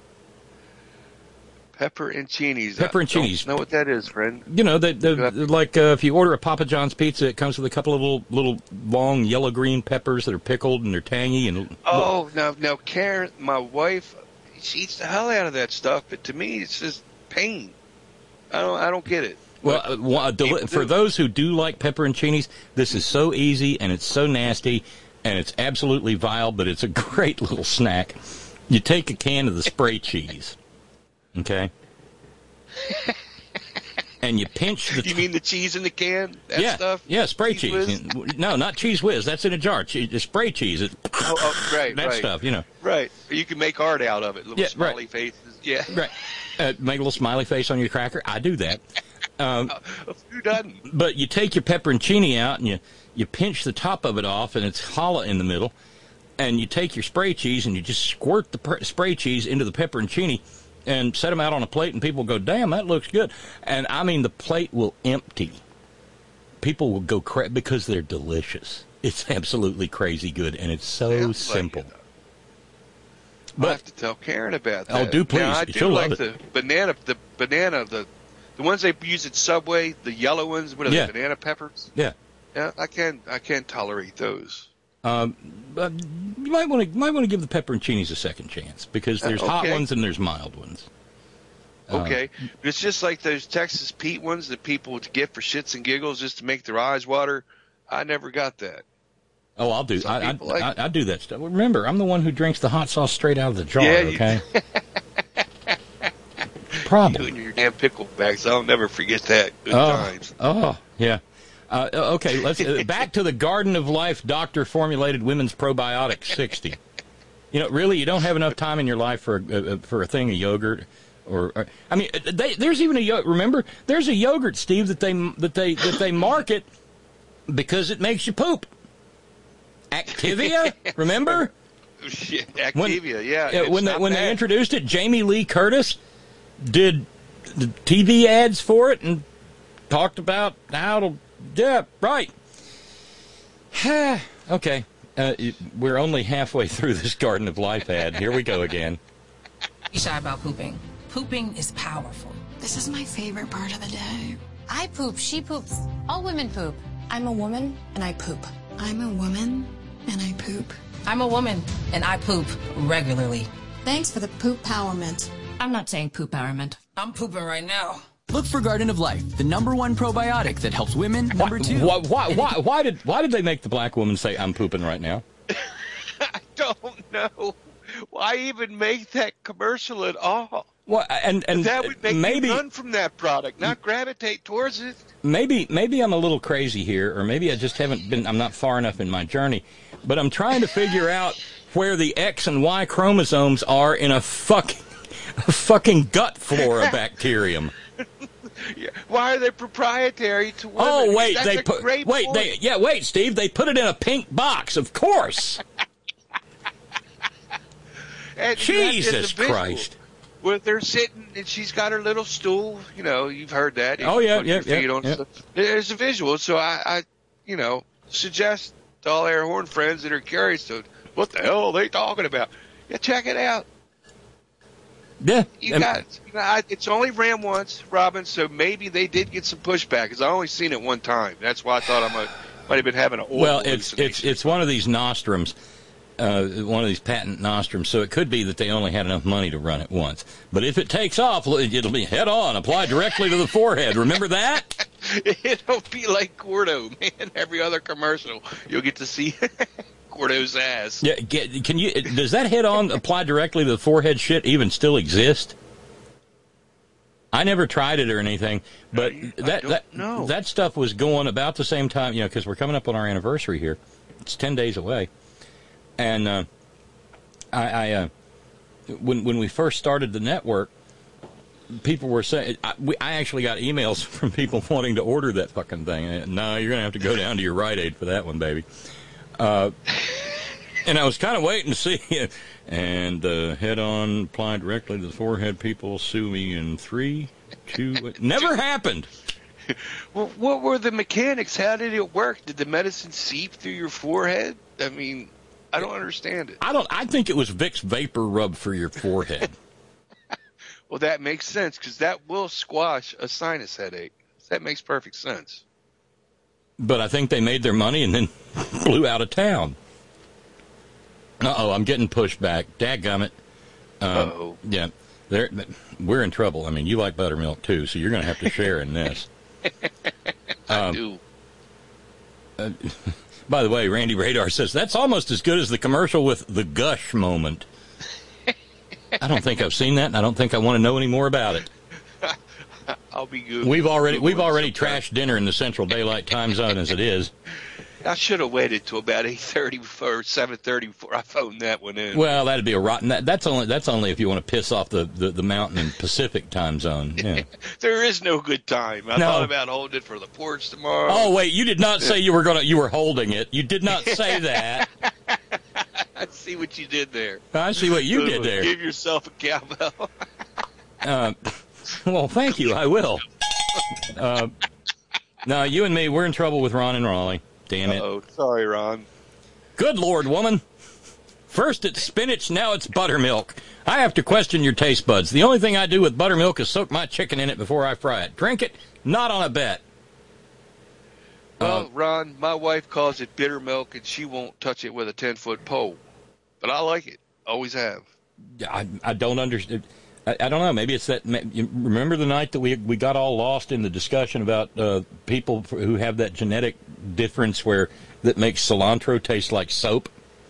Speaker 13: Pepperoncinis.
Speaker 1: Pepperoncinis.
Speaker 13: I don't know what that is, friend.
Speaker 1: You know, the, the, like uh, if you order a Papa John's pizza, it comes with a couple of little little long yellow green peppers that are pickled and they're tangy and.
Speaker 13: Oh, now, now, Karen, my wife, she eats the hell out of that stuff, but to me, it's just pain. I don't, I don't get it.
Speaker 1: Well, uh, well, uh, deli-
Speaker 13: People
Speaker 1: for
Speaker 13: do.
Speaker 1: those who do like pepperoncinis, this is so easy and it's so nasty and it's absolutely vile, but it's a great little snack. You take a can of the spray cheese, okay, and you pinch the.
Speaker 13: You mean the cheese in the can? That
Speaker 1: yeah,
Speaker 13: stuff?
Speaker 1: yeah, spray
Speaker 13: Cheese
Speaker 1: cheese.
Speaker 13: Whiz?
Speaker 1: No, not Cheese Whiz. That's in a jar. Che- the spray cheese. It,
Speaker 13: Oh, oh, right,
Speaker 1: that
Speaker 13: right.
Speaker 1: stuff, you know.
Speaker 13: Right. Or you can make art out of it. Little
Speaker 1: Yeah, right.
Speaker 13: smiley faces. Yeah.
Speaker 1: Right. Uh, make a little smiley face on your cracker. I do that. Um,
Speaker 13: Who doesn't?
Speaker 1: But you take your pepperoncini out and you, you pinch the top of it off, and it's hollow in the middle. And you take your spray cheese and you just squirt the per- spray cheese into the pepperoncini and set them out on a plate, and people go, damn, that looks good. And, I mean, the plate will empty. People will go cra- because they're delicious. It's absolutely crazy good, and it's so
Speaker 13: Sounds like
Speaker 1: simple.
Speaker 13: it.
Speaker 1: But
Speaker 13: I'll have to tell Karen about that.
Speaker 1: Oh, do please.
Speaker 13: Now, I do
Speaker 1: She'll
Speaker 13: like
Speaker 1: love
Speaker 13: the
Speaker 1: it.
Speaker 13: banana, the banana, the the ones they use at Subway, the yellow ones. What are
Speaker 1: Yeah.
Speaker 13: they? Banana peppers.
Speaker 1: Yeah.
Speaker 13: Yeah, I can I can tolerate those.
Speaker 1: Um, but you might want to might want to give the pepperoncinis a second chance, because there's
Speaker 13: Uh,
Speaker 1: hot
Speaker 13: okay.
Speaker 1: ones and there's mild ones. Uh,
Speaker 13: Okay, but it's just like those Texas Pete ones that people would get for shits and giggles just to make their eyes water. I never got that.
Speaker 1: Oh, I'll do.
Speaker 13: Some
Speaker 1: I, I,
Speaker 13: people like
Speaker 1: I, I do that stuff. Remember, I'm the one who drinks the hot sauce straight out of the jar.
Speaker 13: Yeah, you-
Speaker 1: Okay. Problem.
Speaker 13: You and your damn pickle bags. I'll never forget that. Good
Speaker 1: oh,
Speaker 13: times.
Speaker 1: oh, yeah. Uh, okay, let's uh, back to the Garden of Life doctor formulated women's probiotic sixty. You know, really, you don't have enough time in your life for a, uh, for a thing of yogurt, or, or I mean, they, there's even a yogurt. Remember, there's a yogurt, Steve, that they that they that they market because it makes you poop. Activia, remember?
Speaker 13: Shit, Activia, yeah.
Speaker 1: Yeah,
Speaker 13: it's
Speaker 1: when they
Speaker 13: not
Speaker 1: when they
Speaker 13: bad.
Speaker 1: introduced it, Jamie Lee Curtis did the T V ads for it and talked about how to. Yeah, right. Okay, uh, it- we're only halfway through this Garden of Life ad. Here we go again.
Speaker 17: Be shy about pooping. Pooping is powerful.
Speaker 15: This is my favorite part of the day. I poop, she poops. All women poop. I'm a woman and I poop. I'm a woman and I poop.
Speaker 17: I'm a woman and I poop regularly.
Speaker 15: Thanks for the poop powerment.
Speaker 8: I'm not saying poop-powerment.
Speaker 17: I'm pooping right now.
Speaker 14: Look for Garden of Life, the number one probiotic that helps women. Number two.
Speaker 1: Why, why, why, why did why did they make the black woman say I'm pooping right now?
Speaker 13: I don't know. Why even make that commercial at all?
Speaker 1: Well, and and
Speaker 13: But that would make
Speaker 1: maybe
Speaker 13: you run from that product, not gravitate towards it.
Speaker 1: maybe maybe I'm a little crazy here, or maybe I just haven't been. I'm not far enough in my journey, but I'm trying to figure out where the X and Y chromosomes are in a fucking a fucking gut flora bacterium.
Speaker 13: Yeah. Why are they proprietary to women?
Speaker 1: Oh wait,
Speaker 13: That's
Speaker 1: they
Speaker 13: a
Speaker 1: put
Speaker 13: great
Speaker 1: wait
Speaker 13: point.
Speaker 1: they yeah wait Steve, they put it in a pink box, of course.
Speaker 13: And
Speaker 1: Jesus
Speaker 13: visual,
Speaker 1: Christ.
Speaker 13: Where they're sitting and she's got her little stool, you know, you've heard that.
Speaker 1: Oh, yeah,
Speaker 13: Put
Speaker 1: yeah,
Speaker 13: your feet
Speaker 1: yeah,
Speaker 13: on
Speaker 1: yeah.
Speaker 13: stuff. There's a visual, so I, I, you know, suggest to all our horn friends that are curious to what the hell are they talking about? Yeah, check it out.
Speaker 1: Yeah.
Speaker 13: You got, you know, I, it's only ran once, Robin, so maybe they did get some pushback, because I only seen it one time. That's why I thought I might, might have been having an old
Speaker 1: Well, it's it's it's one of these nostrums, uh, one of these patent nostrums. So it could be that they only had enough money to run it once. But if it takes off, it'll be head on, apply directly to the forehead. Remember that?
Speaker 13: It'll be like Gordo, man. Every other commercial, you'll get to see Gordo's ass.
Speaker 1: Yeah. Get, can you? Does that head on, apply directly to the forehead shit even still exist? I never tried it or anything, but that that
Speaker 13: know.
Speaker 1: that stuff was going about the same time, you know, because we're coming up on our anniversary here. It's ten days away, and uh, I, I uh, when when we first started the network, people were saying I, we, I actually got emails from people wanting to order that fucking thing. No, you're gonna have to go down to your Rite Aid for that one, baby. Uh, and I was kind of waiting to see it. And uh, head on, apply directly to the forehead. People sue me in three, two. Never happened.
Speaker 13: Well, what were the mechanics? How did it work? Did the medicine seep through your forehead? I mean, I don't understand it.
Speaker 1: I don't. I think it was Vicks Vapor Rub for your forehead.
Speaker 13: Well, that makes sense, because that will squash a sinus headache. That makes perfect sense.
Speaker 1: But I think they made their money and then flew out of town. Uh-oh, I'm getting pushed back. Dadgummit. Um,
Speaker 13: Uh-oh.
Speaker 1: Yeah, they're, we're in trouble. I mean, you like buttermilk, too, so you're going to have to share in this.
Speaker 13: I
Speaker 1: Um,
Speaker 13: do.
Speaker 1: Uh, by the way, Randy Radar says, that's almost as good as the commercial with the gush moment. I don't think I've seen that, and I don't think I want to know any more about it.
Speaker 13: I'll be good.
Speaker 1: We've already we've already trashed dinner in the Central Daylight Time Zone as it is.
Speaker 13: I should have waited till about eight thirty or seven thirty before I phoned that one in.
Speaker 1: Well, that'd be a rotten. That, that's only that's only if you want to piss off the, the, the Mountain and Pacific Time Zone. Yeah.
Speaker 13: There is no good time. I
Speaker 1: No.
Speaker 13: thought about holding it for the porch tomorrow.
Speaker 1: Oh wait, you did not say you were gonna you were holding it. You did not say that.
Speaker 13: I see what you did there.
Speaker 1: I see what you did there.
Speaker 13: Give yourself a cowbell.
Speaker 1: Uh, well, thank you. I will. Uh, no, you and me, we're in trouble with Ron and Raleigh. Damn it.
Speaker 13: Oh, sorry, Ron.
Speaker 1: Good Lord, woman. First it's spinach, now it's buttermilk. I have to question your taste buds. The only thing I do with buttermilk is soak my chicken in it before I fry it. Drink it, not on a bet.
Speaker 13: Well,
Speaker 1: Uh,
Speaker 13: Ron, my wife calls it bitter milk, and she won't touch it with a ten-foot pole. But I like it. Always have.
Speaker 1: I, I don't understand. I, I don't know. Maybe it's that. You remember the night that we we got all lost in the discussion about uh, people who have that genetic difference where that makes cilantro taste like soap?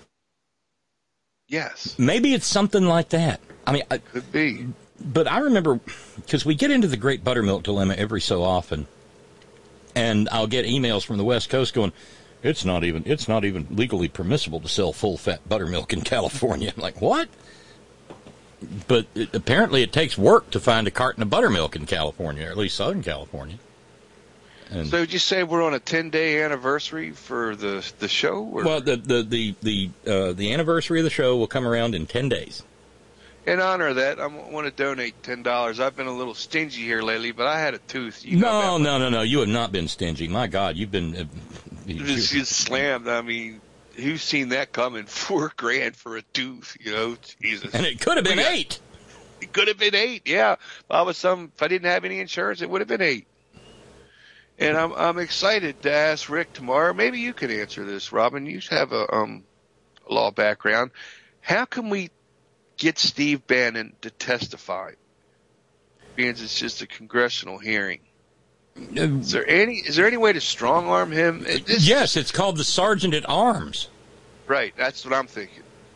Speaker 13: Yes.
Speaker 1: Maybe it's something like that. I mean, I,
Speaker 13: Could be.
Speaker 1: But I remember, because we get into the great buttermilk dilemma every so often, and I'll get emails from the West Coast going, it's not even it's not even legally permissible to sell full-fat buttermilk in California. I'm like, what? But it, apparently it takes work to find a carton of buttermilk in California, or at least Southern California. And,
Speaker 13: So, did you say we're on a ten-day anniversary for the the show? Or?
Speaker 1: well, the the the the, uh, the anniversary of the show will come around in ten days.
Speaker 13: In honor of that, I want to donate ten dollars. I've been a little stingy here lately, but I had a tooth. You know
Speaker 1: No,
Speaker 13: about
Speaker 1: no, no, no. You have not been stingy. My God, you've been. Uh, you-
Speaker 13: Just, just slammed. I mean, who's seen that coming? Four grand for a tooth, you know? Jesus.
Speaker 1: and it could have been
Speaker 13: We got-
Speaker 1: eight.
Speaker 13: It could have been eight. Yeah. If I was some, if I didn't have any insurance, it would have been eight. And I'm I'm excited to ask Rick tomorrow. Maybe you could answer this, Robin. You have a um a law background. How can we get Steve Bannon to testify? Because it's just a congressional hearing. Is there any is there any way to strong arm him? This,
Speaker 1: Yes, it's called the Sergeant at Arms.
Speaker 13: Right. That's what I'm thinking.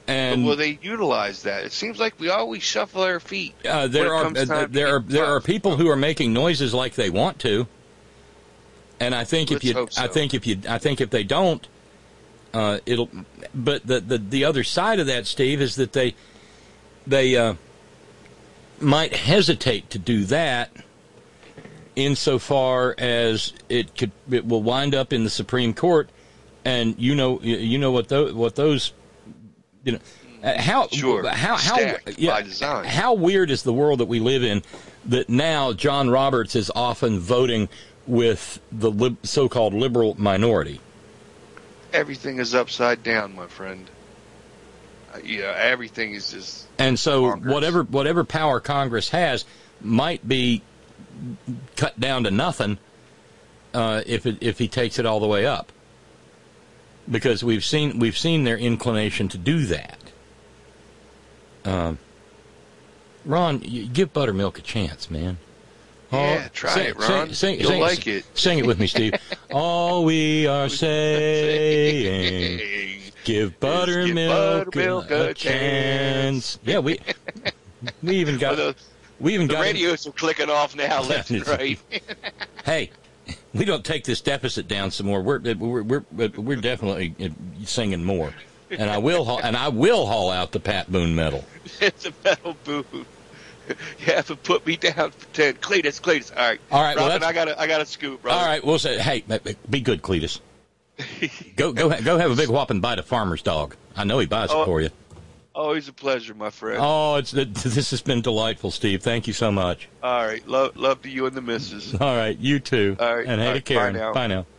Speaker 1: And
Speaker 13: will they utilize that? It seems like we always shuffle our feet.
Speaker 1: Uh, there are uh, there are there are people who are making noises like they want to, and I think
Speaker 13: Let's
Speaker 1: if you
Speaker 13: hope so.
Speaker 1: I think if you I think if they don't, uh, it'll. But the, the the other side of that, Steve, is that they they uh, might hesitate to do that, insofar as it could it will wind up in the Supreme Court, and you know you know what those what those. You know, uh, how
Speaker 13: sure.
Speaker 1: how how
Speaker 13: Stacked
Speaker 1: yeah,
Speaker 13: by design.
Speaker 1: how weird is the world that we live in that now John Roberts is often voting with the lib- so-called liberal minority?
Speaker 13: Everything is upside down, my friend. Uh, yeah, everything is just.
Speaker 1: And so
Speaker 13: bonkers.
Speaker 1: whatever whatever power Congress has might be cut down to nothing uh, if it, if he takes it all the way up. Because we've seen we've seen their inclination to do that. Um, Ron, you give buttermilk a chance, man.
Speaker 13: Yeah,
Speaker 1: Oh,
Speaker 13: try
Speaker 1: sing,
Speaker 13: it, Ron.
Speaker 1: Sing, sing,
Speaker 13: You'll
Speaker 1: sing,
Speaker 13: like it.
Speaker 1: Sing it with me, Steve. All we are saying, give buttermilk,
Speaker 13: buttermilk
Speaker 1: a,
Speaker 13: a
Speaker 1: chance. Yeah, we we even got
Speaker 13: Well, the,
Speaker 1: we even
Speaker 13: the
Speaker 1: got
Speaker 13: radios are clicking off now, left and right.
Speaker 1: Hey, we don't take this deficit down some more. We're we're we're, we're definitely singing more, and I will haul, and I will haul out the Pat Boone medal.
Speaker 13: It's a metal boot. You have to put me down for ten. Cletus, Cletus. All right.
Speaker 1: All right. Well,
Speaker 13: Robin,
Speaker 1: that's-
Speaker 13: I got a, I got a scoop, brother.
Speaker 1: All right, we'll say, hey, be good, Cletus. Go go go have a big whopping bite of Farmer's dog. I know he buys
Speaker 13: Oh.
Speaker 1: it for you.
Speaker 13: Always a pleasure, my friend.
Speaker 1: Oh, it's this has been delightful, Steve. Thank you so much.
Speaker 13: All right. Love, love to you and the missus.
Speaker 1: All right, you too.
Speaker 13: All right.
Speaker 1: And hey
Speaker 13: All
Speaker 1: to
Speaker 13: right,
Speaker 1: Karen.
Speaker 13: bye now.
Speaker 1: Bye now.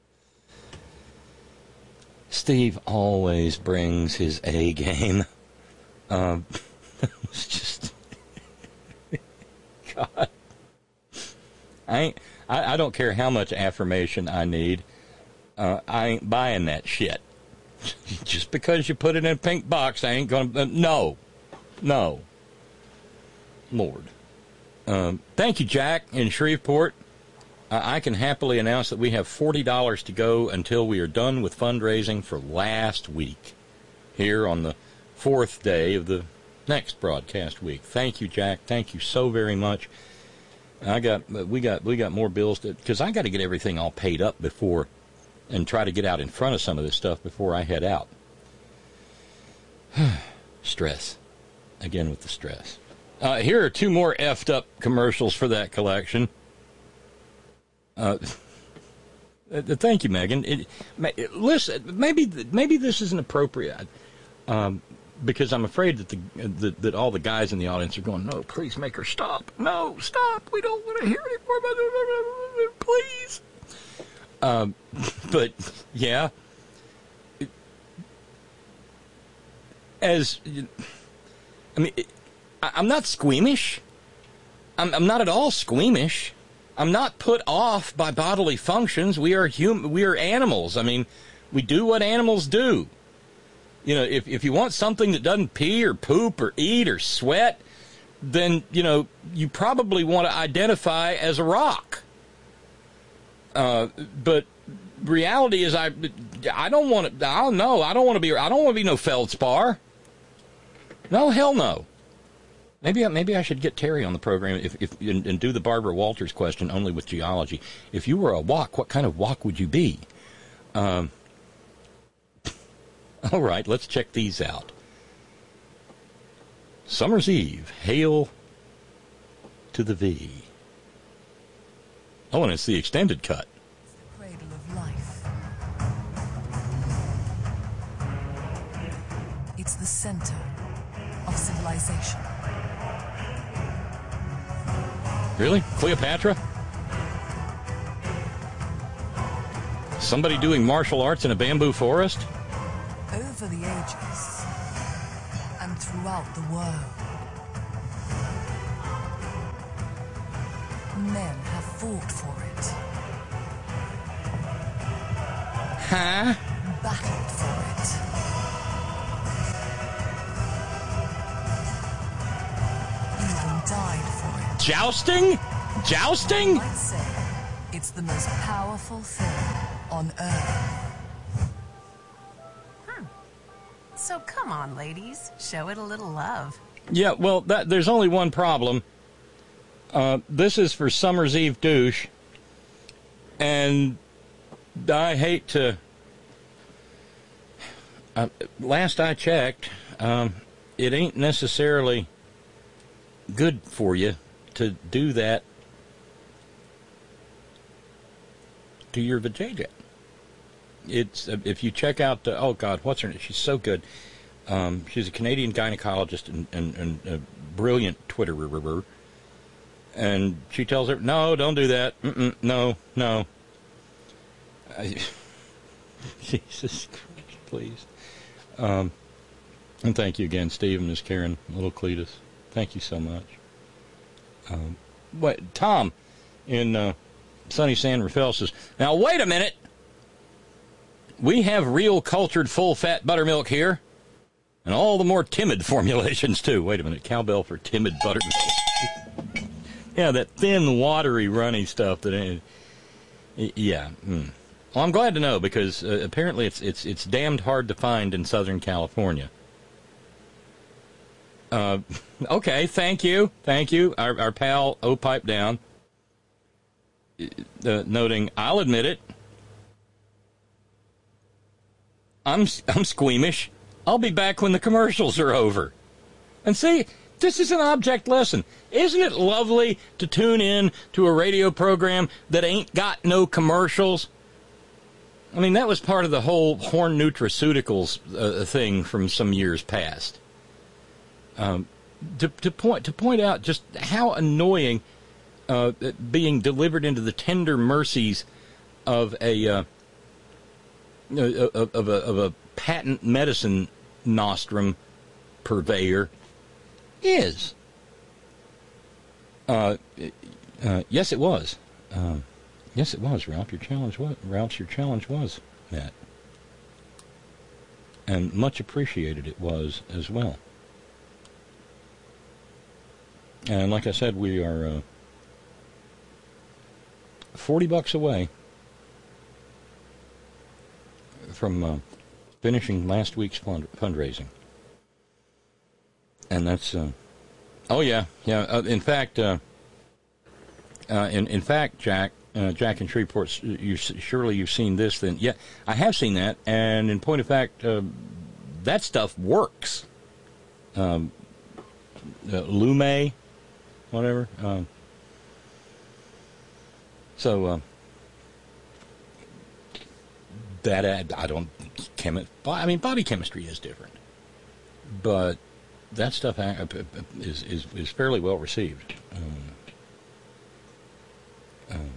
Speaker 1: Steve always brings his A game. Um, it's just, God, I ain't. I, I don't care how much affirmation I need. Uh, I ain't buying that shit. Just because you put it in a pink box, I ain't gonna. Uh, no, no. Lord. Um, thank you, Jack in Shreveport. Uh, I can happily announce that we have forty dollars to go until we are done with fundraising for last week, here on the fourth day of the next broadcast week. Thank you, Jack. Thank you so very much. I got we got we got more bills because I got to get everything all paid up before, and try to get out in front of some of this stuff before I head out. Stress, again with the stress. Uh, here are two more effed up commercials for that collection. Uh, thank you, Megan. It, it, listen, maybe maybe this isn't appropriate, um, because I'm afraid that the that, that all the guys in the audience are going, no, please make her stop. No, stop. We don't want to hear anymore about it. Please. Um, but yeah, it, as I mean, it, I, I'm not squeamish. I'm, I'm not at all squeamish. I'm not put off by bodily functions. We are hum- We are animals. I mean, we do what animals do. You know, if if you want something that doesn't pee or poop or eat or sweat, then you know you probably want to identify as a rock. Uh, but reality is, I I don't want to. I don't know. I don't want to be. I don't want to be no feldspar. No, hell no. Maybe I, maybe I should get Terry on the program if, if and, and do the Barbara Walters question only with geology. If you were a wok, what kind of wok would you be? Um, all right, let's check these out. Summer's Eve, Hail to the V. Oh, and it's the extended cut.
Speaker 18: The cradle of life. It's the center of civilization.
Speaker 1: Really? Cleopatra? Somebody doing martial arts in a bamboo forest?
Speaker 18: Over the ages and throughout the world, men have fought for it.
Speaker 1: Huh?
Speaker 18: Battled for it. Even died for it.
Speaker 1: Jousting? Jousting?
Speaker 18: I might say it's the most powerful thing on Earth. So come on, ladies. Show it a little love.
Speaker 1: Yeah, well, that, there's only one problem. Uh, this is for Summer's Eve douche. And I hate to... Uh, last I checked, um, it ain't necessarily good for you to do that to your vajayjay. It's uh, if you check out the, oh God, what's her name? She's so good. Um, she's a Canadian gynecologist and, and, and a brilliant Twitterer. And she tells her, no, don't do that. Mm-mm, no, no. I, Jesus Christ, please. Um, and thank you again, Steve and Miss Karen, little Cletus. Thank you so much. Um, what, Tom in uh, sunny San Rafael says, now wait a minute. We have real cultured full-fat buttermilk here. And all the more timid formulations, too. Wait a minute, cowbell for timid buttermilk. Yeah, that thin, watery, runny stuff. That, yeah. Mm. Well, I'm glad to know, because uh, apparently it's it's it's damned hard to find in Southern California. Uh, okay, thank you, thank you. Our, our pal O Pipe Down, uh, noting, I'll admit it. I'm I'm squeamish. I'll be back when the commercials are over. And see, this is an object lesson. Isn't it lovely to tune in to a radio program that ain't got no commercials? I mean, that was part of the whole Horn Nutraceuticals uh, thing from some years past. Um, to, to point to point out just how annoying uh, being delivered into the tender mercies of a uh, of, of a of a patent medicine nostrum purveyor is. Uh, uh, yes, it was. Uh, yes, it was, Ralph. Your challenge was Ralph. Your challenge was met, and much appreciated it was as well. And like I said, we are uh, forty bucks away from uh, finishing last week's fund- fundraising. And that's, uh, oh yeah, yeah. Uh, in fact, uh, uh, in in fact, Jack, uh, Jack in Shreveport, you surely you've seen this. Then, yeah, I have seen that. And in point of fact, uh, that stuff works. Um, uh, Lume, whatever. Um, so uh, that uh, I don't chemi- I mean, body chemistry is different, but that stuff is is, is fairly well received. Um, um,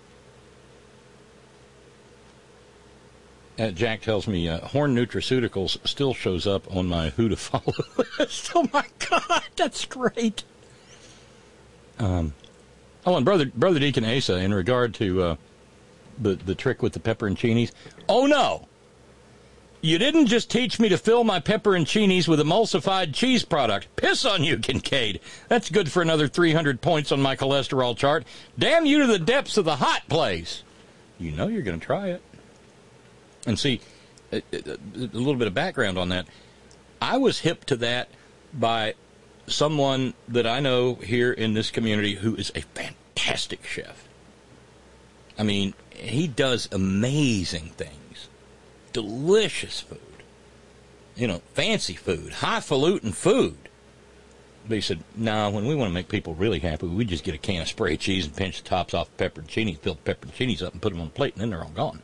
Speaker 1: uh, Jack tells me uh, Horn Nutraceuticals still shows up on my who to follow list. Oh my God, that's great. Um, oh, and brother brother Deacon Asa, in regard to uh, the the trick with the pepperoncinis. Oh no. You didn't just teach me to fill my pepperoncinis with emulsified cheese product. Piss on you, Kincaid. That's good for another three hundred points on my cholesterol chart. Damn you to the depths of the hot place. You know you're going to try it. And see, a, a, a little bit of background on that. I was hip to that by someone that I know here in this community who is a fantastic chef. I mean, he does amazing things. Delicious food, you know, fancy food, highfalutin food. But he said, no, nah, when we want to make people really happy, we just get a can of spray cheese and pinch the tops off the pepperoncinis, fill the pepperoncinis up and put them on a plate, and then they're all gone.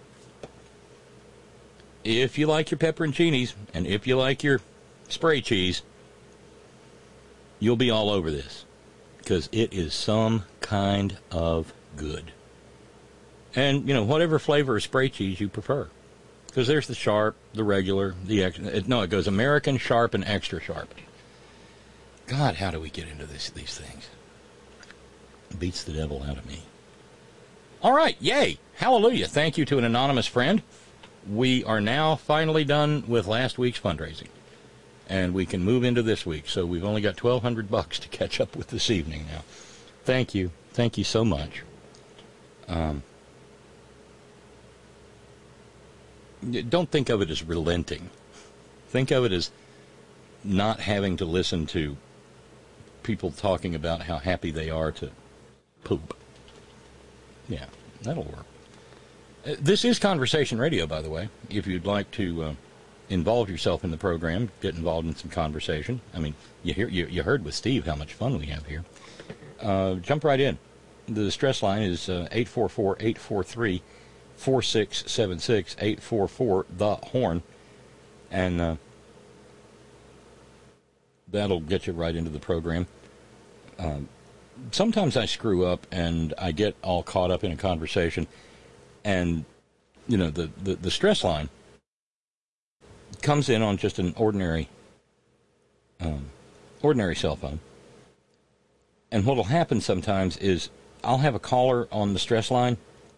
Speaker 1: If you like your pepperoncinis, and if you like your spray cheese, you'll be all over this, because it is some kind of good. And, you know, whatever flavor of spray cheese you prefer. Because there's the sharp, the regular, the extra. No, it goes American, sharp, and extra sharp. God, how do we get into this, these things? It beats the devil out of me. All right, yay, hallelujah. Thank you to an anonymous friend. We are now finally done with last week's fundraising. And we can move into this week. So we've only got twelve hundred bucks to catch up with this evening now. Thank you. Thank you so much. Um... Don't think of it as relenting. Think of it as not having to listen to people talking about how happy they are to poop. Yeah, that'll work. Uh, this is Conversation Radio, by the way. If you'd like to uh, involve yourself in the program, get involved in some conversation. I mean, you hear you, you heard with Steve how much fun we have here. Uh, jump right in. The stress line is uh, eight four four, eight four three, four six seven six, eight four four, the horn. And uh, that'll get you right into the program. Um, sometimes I screw up and I get all caught up in a conversation, and, you know, the, the, the stress line comes in on just an ordinary, um, ordinary cell phone. And what'll happen sometimes is I'll have a caller on the stress line,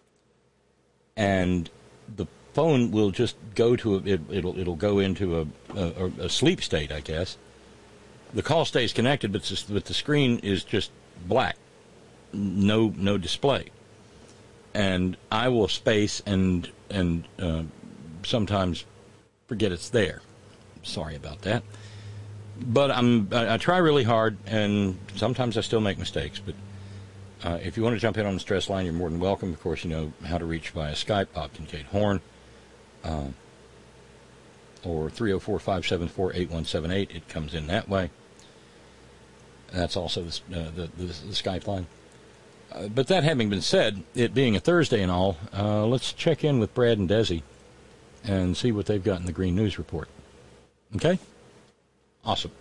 Speaker 1: and the phone will just go to a, it, it'll it'll go into a, a a sleep state, I guess. The call stays connected, but the, but the screen is just black, no no display, and I will space and and uh, sometimes forget it's there. Sorry about that, but I'm I, I try really hard, and sometimes I still make mistakes. But uh, if you want to jump in on the stress line, you're more than welcome. Of course, you know how to reach via Skype, Bob Kincaid Horn. Um, or three oh four, five seven four, eight one seven eight. It comes in that way. That's also the, uh, the, the, the Skype line. Uh, but that having been said, it being a Thursday and all, uh, let's check in with Brad and Desi and see what they've got in the Green News Report. Okay? Awesome.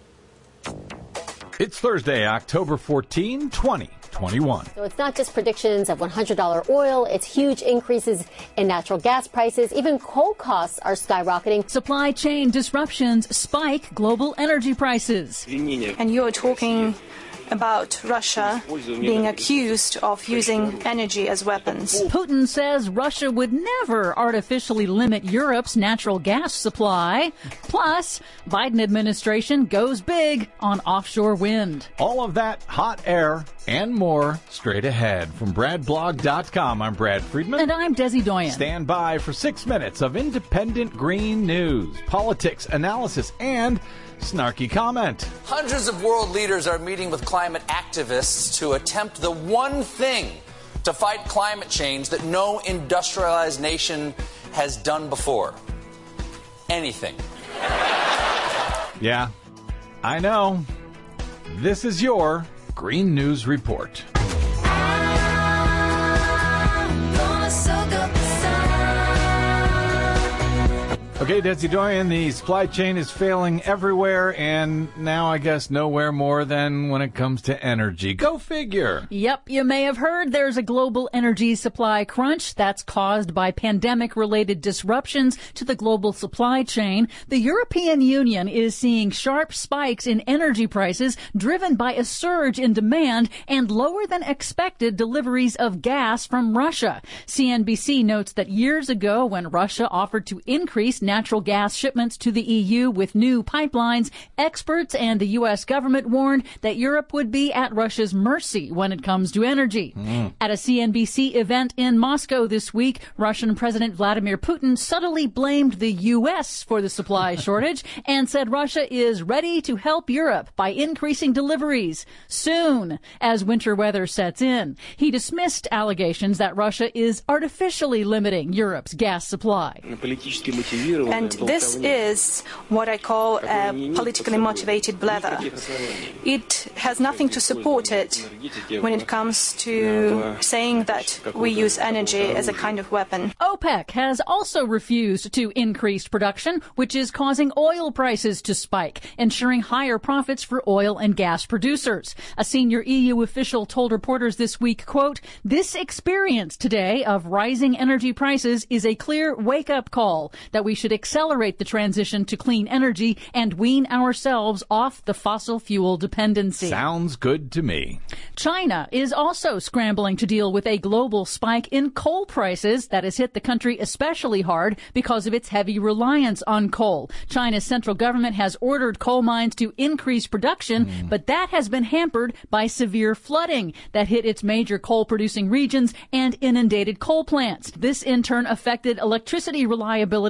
Speaker 19: It's Thursday, October fourteenth, twenty twenty-one.
Speaker 20: So it's not just predictions of one hundred dollars oil, it's huge increases in natural gas prices. Even coal costs are skyrocketing.
Speaker 21: Supply chain disruptions spike global energy prices.
Speaker 22: And you're talking about Russia being accused of using energy as weapons.
Speaker 21: Putin says Russia would never artificially limit Europe's natural gas supply. Plus, Biden administration goes big on offshore wind.
Speaker 19: All of that hot air and more straight ahead. From Brad Blog dot com, I'm Brad Friedman.
Speaker 21: And I'm Desi Doyen.
Speaker 19: Stand by for six minutes of independent green news, politics, analysis, and snarky comment.
Speaker 23: Hundreds of world leaders are meeting with climate activists to attempt the one thing to fight climate change that no industrialized nation has done before. Anything.
Speaker 19: Yeah, I know. This is your Green News Report. Okay, Desi Doyen, the supply chain is failing everywhere, and now I guess nowhere more than when it comes to energy. Go figure.
Speaker 21: Yep, you may have heard there's a global energy supply crunch that's caused by pandemic-related disruptions to the global supply chain. The European Union is seeing sharp spikes in energy prices driven by a surge in demand and lower than expected deliveries of gas from Russia. C N B C notes that years ago, when Russia offered to increase natural gas shipments to the E U with new pipelines, experts and the U S government warned that Europe would be at Russia's mercy when it comes to energy. Mm. At a C N B C event in Moscow this week, Russian President Vladimir Putin subtly blamed the U S for the supply shortage and said Russia is ready to help Europe by increasing deliveries soon as winter weather sets in. He dismissed allegations that Russia is artificially limiting Europe's gas supply.
Speaker 22: And this is what I call a politically motivated blather. It has nothing to support it when it comes to saying that we use energy as a kind of weapon.
Speaker 21: OPEC has also refused to increase production, which is causing oil prices to spike, ensuring higher profits for oil and gas producers. A senior E U official told reporters this week, quote, "This experience today of rising energy prices is a clear wake-up call that we should accelerate the transition to clean energy and wean ourselves off the fossil fuel dependency."
Speaker 19: Sounds good to me.
Speaker 21: China is also scrambling to deal with a global spike in coal prices that has hit the country especially hard because of its heavy reliance on coal. China's central government has ordered coal mines to increase production, mm. but that has been hampered by severe flooding that hit its major coal-producing regions and inundated coal plants. This in turn affected electricity reliability in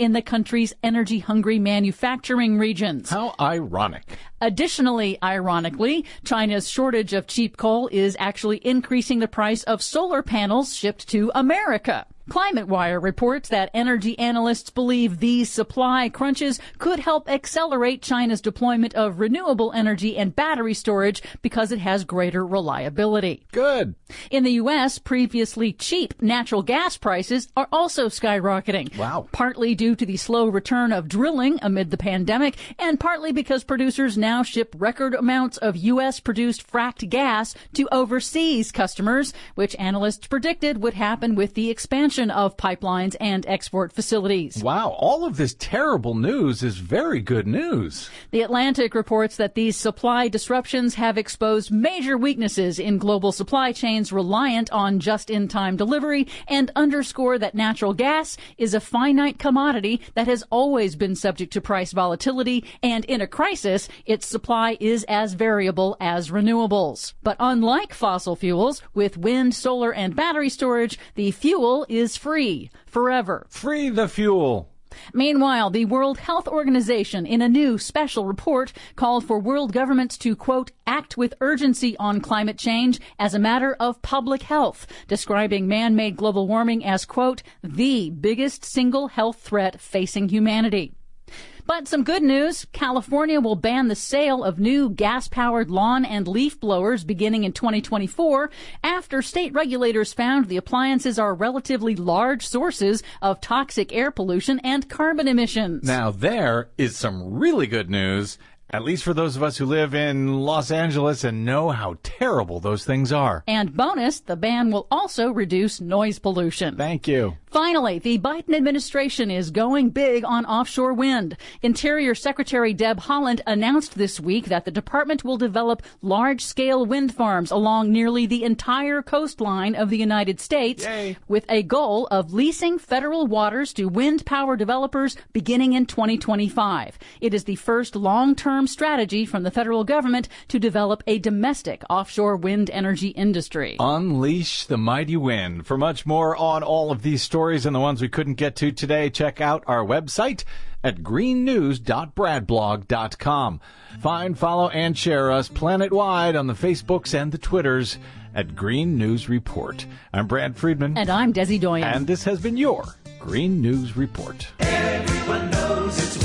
Speaker 21: in the country's energy-hungry manufacturing regions.
Speaker 19: How ironic.
Speaker 21: Additionally, ironically, China's shortage of cheap coal is actually increasing the price of solar panels shipped to America. ClimateWire reports that energy analysts believe these supply crunches could help accelerate China's deployment of renewable energy and battery storage because it has greater reliability.
Speaker 19: Good.
Speaker 21: In the U S, previously cheap natural gas prices are also skyrocketing.
Speaker 19: Wow.
Speaker 21: Partly due to the slow return of drilling amid the pandemic, and partly because producers now ship record amounts of U S-produced fracked gas to overseas customers, which analysts predicted would happen with the expansion of pipelines and export facilities.
Speaker 19: Wow, all of this terrible news is very good news.
Speaker 21: The Atlantic reports that these supply disruptions have exposed major weaknesses in global supply chains reliant on just-in-time delivery and underscore that natural gas is a finite commodity that has always been subject to price volatility, and in a crisis, its supply is as variable as renewables. But unlike fossil fuels, with wind, solar, and battery storage, the fuel is free forever.
Speaker 19: Free the fuel.
Speaker 21: Meanwhile, the World Health Organization, in a new special report, called for world governments to, quote, act with urgency on climate change as a matter of public health, describing man-made global warming as, quote, the biggest single health threat facing humanity. But some good news. California will ban the sale of new gas-powered lawn and leaf blowers beginning in twenty twenty-four after state regulators found the appliances are relatively large sources of toxic air pollution and carbon emissions.
Speaker 19: Now there is some really good news, at least for those of us who live in Los Angeles and know how terrible those things are.
Speaker 21: And bonus, the ban will also reduce noise pollution.
Speaker 19: Thank you.
Speaker 21: Finally, the Biden administration is going big on offshore wind. Interior Secretary Deb Haaland announced this week that the department will develop large-scale wind farms along nearly the entire coastline of the United States,
Speaker 19: Yay.
Speaker 21: with a goal of leasing federal waters to wind power developers beginning in twenty twenty-five. It is the first long-term strategy from the federal government to develop a domestic offshore wind energy industry.
Speaker 19: Unleash the mighty wind. For much more on all of these stories and the ones we couldn't get to today, check out our website at green news dot brad blog dot com. Find, follow, and share us planet-wide on the Facebooks and the Twitters at Green News Report. I'm Brad Friedman.
Speaker 21: And I'm Desi Doyen.
Speaker 19: And this has been your Green News Report.
Speaker 2: Everyone knows it's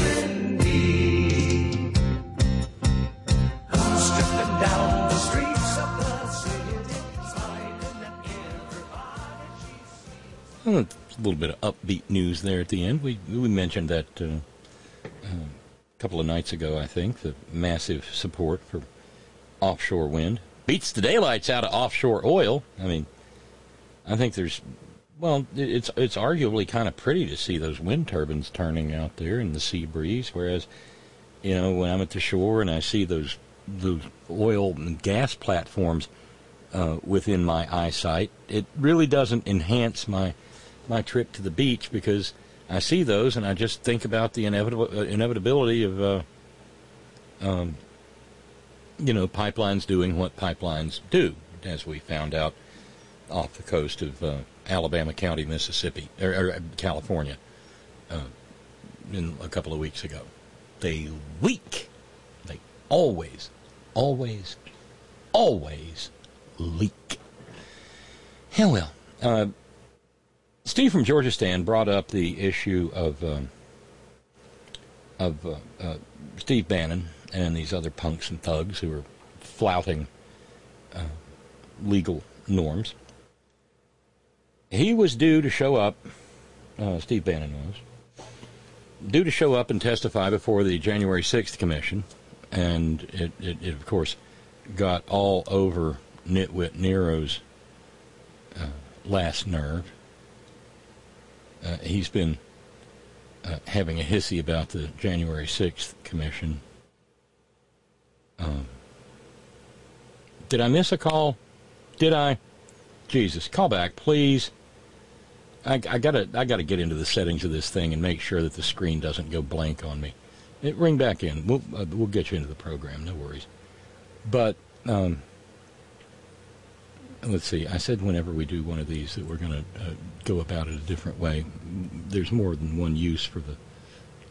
Speaker 2: windy. Who's stripping down the streets of the city, sliding everybody.
Speaker 1: Hmm. A little bit of upbeat news there at the end. We we mentioned that uh, uh, a couple of nights ago, I think, the massive support for offshore wind. Beats the daylights out of offshore oil. I mean, I think there's, well, it's it's arguably kind of pretty to see those wind turbines turning out there in the sea breeze, whereas, you know, when I'm at the shore and I see those, those oil and gas platforms uh, within my eyesight, it really doesn't enhance my my trip to the beach, because I see those and I just think about the inevitable uh, inevitability of, uh, um, you know, pipelines doing what pipelines do, as we found out off the coast of uh, Alabama County, Mississippi, or, or California, uh, in a couple of weeks ago. They leak. They always, always, always leak. Hell well. Uh, Steve from Georgistan brought up the issue of um, of uh, uh, Steve Bannon and these other punks and thugs who are flouting uh, legal norms. He was due to show up, uh, Steve Bannon was, due to show up and testify before the January sixth Commission, and it, it, it of course, got all over Nitwit Nero's uh, last nerve. Uh, he's been uh, having a hissy about the January sixth Commission. Um, did I miss a call? Did I? Jesus, call back, please. I, I gotta, I gotta get into the settings of this thing and make sure that the screen doesn't go blank on me. It, ring back in. We'll, uh, we'll get you into the program. No worries. But um, let's see. I said whenever we do one of these that we're going to uh, go about it a different way. There's more than one use for the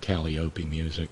Speaker 1: Calliope music.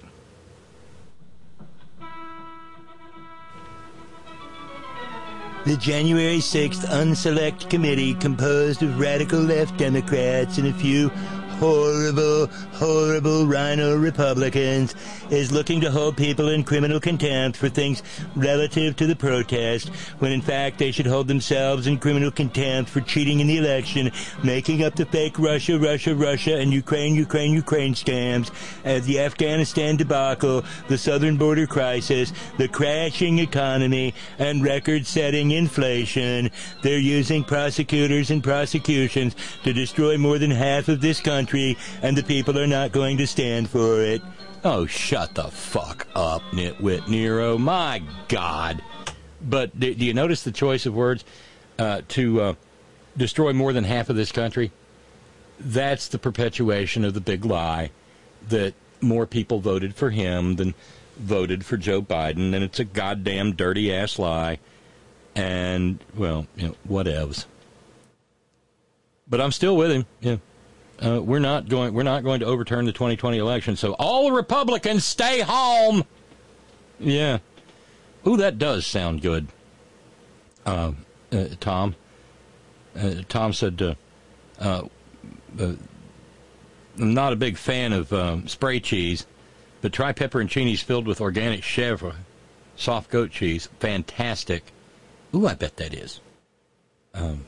Speaker 3: The January sixth Unselect Committee, composed of radical left Democrats and a few horrible, horrible rhino Republicans, is looking to hold people in criminal contempt for things relative to the protest, when in fact they should hold themselves in criminal contempt for cheating in the election, making up the fake Russia, Russia, Russia, and Ukraine, Ukraine, Ukraine scams, as the Afghanistan debacle, the southern border crisis, the crashing economy, and record-setting inflation. They're using prosecutors and prosecutions to destroy more than half of this country, and the people are not going to stand for it.
Speaker 1: Oh, shut the fuck up, Nitwit Nero. My God. But do you notice the choice of words? Uh, to uh, destroy more than half of this country? That's the perpetuation of the big lie that more people voted for him than voted for Joe Biden, and it's a goddamn dirty-ass lie. And, well, you know, whatevs. But I'm still with him, yeah. Uh, we're not going. We're not going to overturn the twenty twenty election. So all the Republicans stay home. Yeah. Ooh, that does sound good. Uh, uh, Tom. Uh, Tom said, uh, uh, uh, "I'm not a big fan of um, spray cheese, but try pepperoncinis filled with organic chèvre, soft goat cheese. Fantastic. Ooh, I bet that is." Um.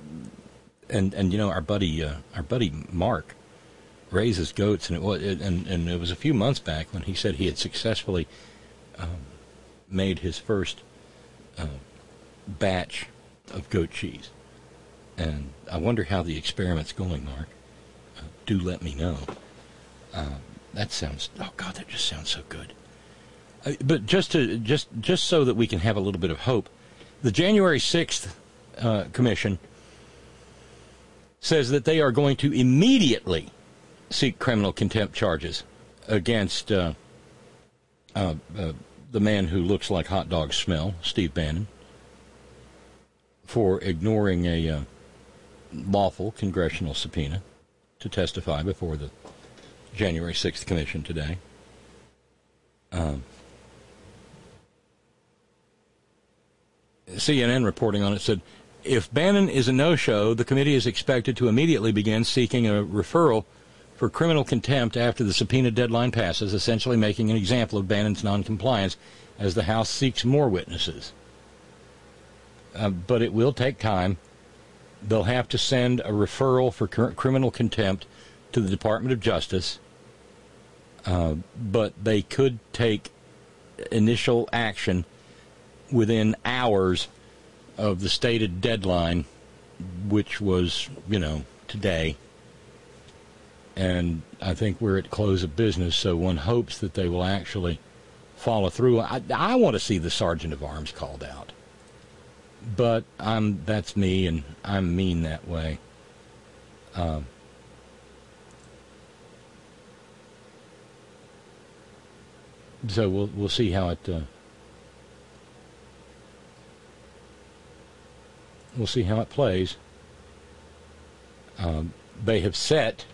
Speaker 1: And and you know, our buddy uh, our buddy Mark raises goats, and it was it, and and it was a few months back when he said he had successfully um, made his first uh, batch of goat cheese. And I wonder how the experiment's going, Mark. Uh, do let me know. Uh, that sounds oh God, that just sounds so good. Uh, but just to just just so that we can have a little bit of hope, the January sixth uh, Commission says that they are going to immediately seek criminal contempt charges against uh, uh, uh, the man who looks like hot dog smell, Steve Bannon, for ignoring a uh, lawful congressional subpoena to testify before the January sixth Commission today. Um, C N N reporting on it said, if Bannon is a no-show, the committee is expected to immediately begin seeking a referral for criminal contempt after the subpoena deadline passes, essentially making an example of Bannon's noncompliance as the House seeks more witnesses. Uh, but it will take time. They'll have to send a referral for cr- criminal contempt to the Department of Justice, uh, but they could take initial action within hours of the stated deadline, which was, you know, today. And I think we're at close of business, so one hopes that they will actually follow through. I, I want to see the Sergeant of Arms called out. But I'm that's me, and I'm mean that way. Um, so we'll we'll see how it... Uh, We'll see how it plays. Um, they have set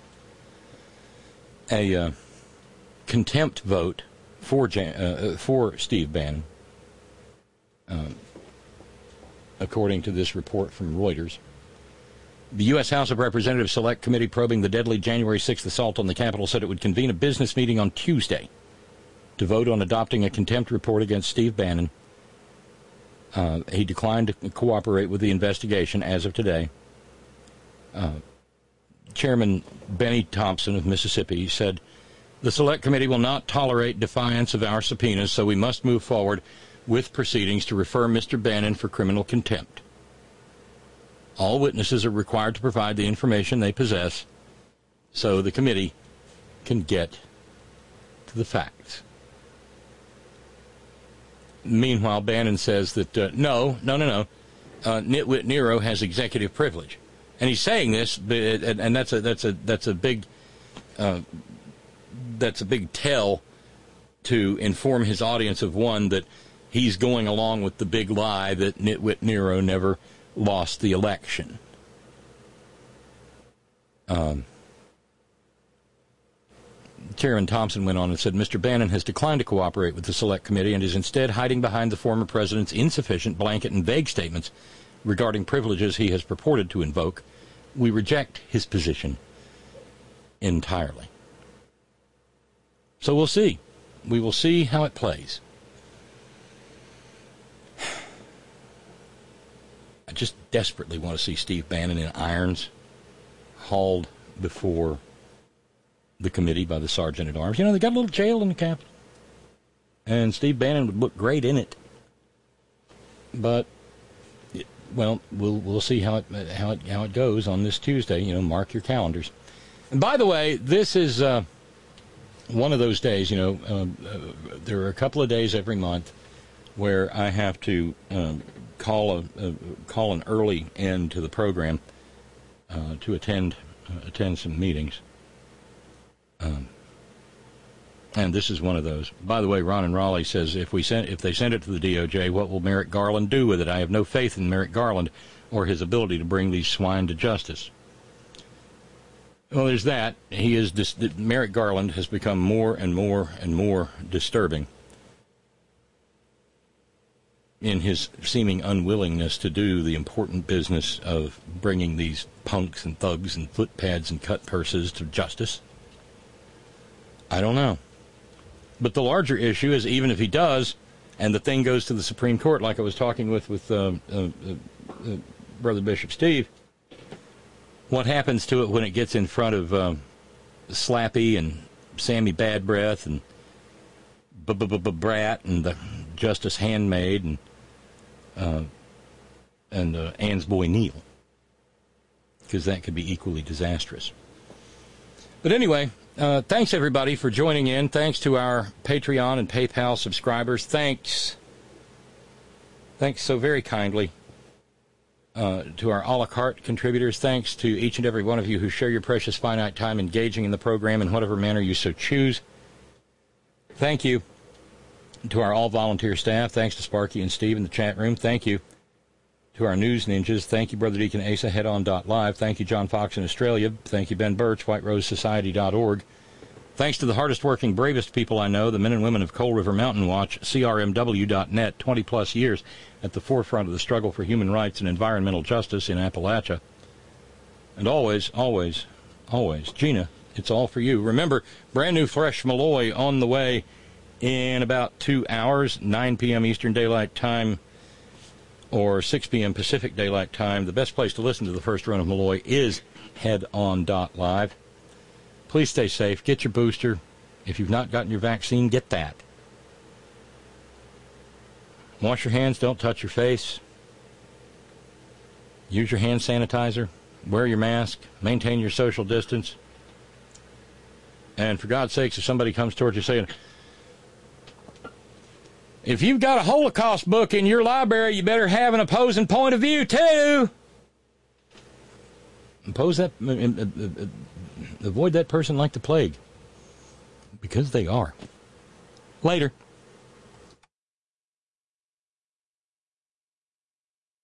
Speaker 1: a uh, contempt vote for Jan- uh, for Steve Bannon, um, according to this report from Reuters. The U S House of Representatives Select Committee probing the deadly January sixth assault on the Capitol said it would convene a business meeting on Tuesday to vote on adopting a contempt report against Steve Bannon. Uh, he declined to cooperate with the investigation as of today. Uh, Chairman Benny Thompson of Mississippi said, the Select Committee will not tolerate defiance of our subpoenas, so we must move forward with proceedings to refer Mister Bannon for criminal contempt. All witnesses are required to provide the information they possess so the committee can get to the facts. Meanwhile, Bannon says that, uh, no, no, no, no, uh, Nitwit Nero has executive privilege. And he's saying this, and, and that's a that's a that's a big uh, that's a big tell to inform his audience of one that he's going along with the big lie that Nitwit Nero never lost the election. Um, Chairman Thompson went on and said, Mister Bannon has declined to cooperate with the Select Committee and is instead hiding behind the former president's insufficient, blanket, and vague statements regarding privileges he has purported to invoke. We reject his position entirely. So we'll see. We will see how it plays. I just desperately want to see Steve Bannon in irons hauled before the committee by the Sergeant at Arms. You know, they got a little jail in the Capitol. And Steve Bannon would look great in it. But, well, we'll we'll see how it how it how it goes on this Tuesday. You know, mark your calendars. And by the way, this is uh, one of those days. You know, uh, uh, there are a couple of days every month where I have to um, call a, a call an early end to the program uh, to attend uh, attend some meetings. Um, and this is one of those. By the way, Ron and Raleigh says if we send if they send it to the D O J, what will Merrick Garland do with it? I have no faith in Merrick Garland or his ability to bring these swine to justice. Well, there's that. He is dis- Merrick Garland has become more and more and more disturbing in his seeming unwillingness to do the important business of bringing these punks and thugs and footpads and cut purses to justice. I don't know. But the larger issue is even if he does, and the thing goes to the Supreme Court, like I was talking with, with uh, uh, uh, Brother Bishop Steve, what happens to it when it gets in front of uh, Slappy and Sammy Bad Breath and Brat and the Justice Handmaid and uh, and uh, Ann's Boy Neil? Because that could be equally disastrous. But anyway, uh, thanks everybody for joining in. Thanks to our Patreon and PayPal subscribers. Thanks. Thanks so very kindly uh, to our a la carte contributors. Thanks to each and every one of you who share your precious finite time engaging in the program in whatever manner you so choose. Thank you to our all-volunteer staff. Thanks to Sparky and Steve in the chat room. Thank you to our news ninjas. Thank you, Brother Deacon Asa, headon dot live. Thank you, John Fox in Australia. Thank you, Ben Birch, white rose society dot org. Thanks to the hardest-working, bravest people I know, the men and women of Coal River Mountain Watch, C R M W dot net, twenty-plus years at the forefront of the struggle for human rights and environmental justice in Appalachia. And always, always, always, Gina, it's all for you. Remember, brand new fresh Malloy on the way in about two hours, nine p.m. Eastern Daylight Time or six p.m. Pacific Daylight Time. The best place to listen to the first run of Malloy is headon dot live. Please stay safe. Get your booster. If you've not gotten your vaccine, get that. Wash your hands. Don't touch your face. Use your hand sanitizer. Wear your mask. Maintain your social distance. And for God's sakes, if somebody comes towards you saying, if you've got a Holocaust book in your library, you better have an opposing point of view, too. Impose that, uh, uh, uh, avoid that person like the plague. Because they are. Later.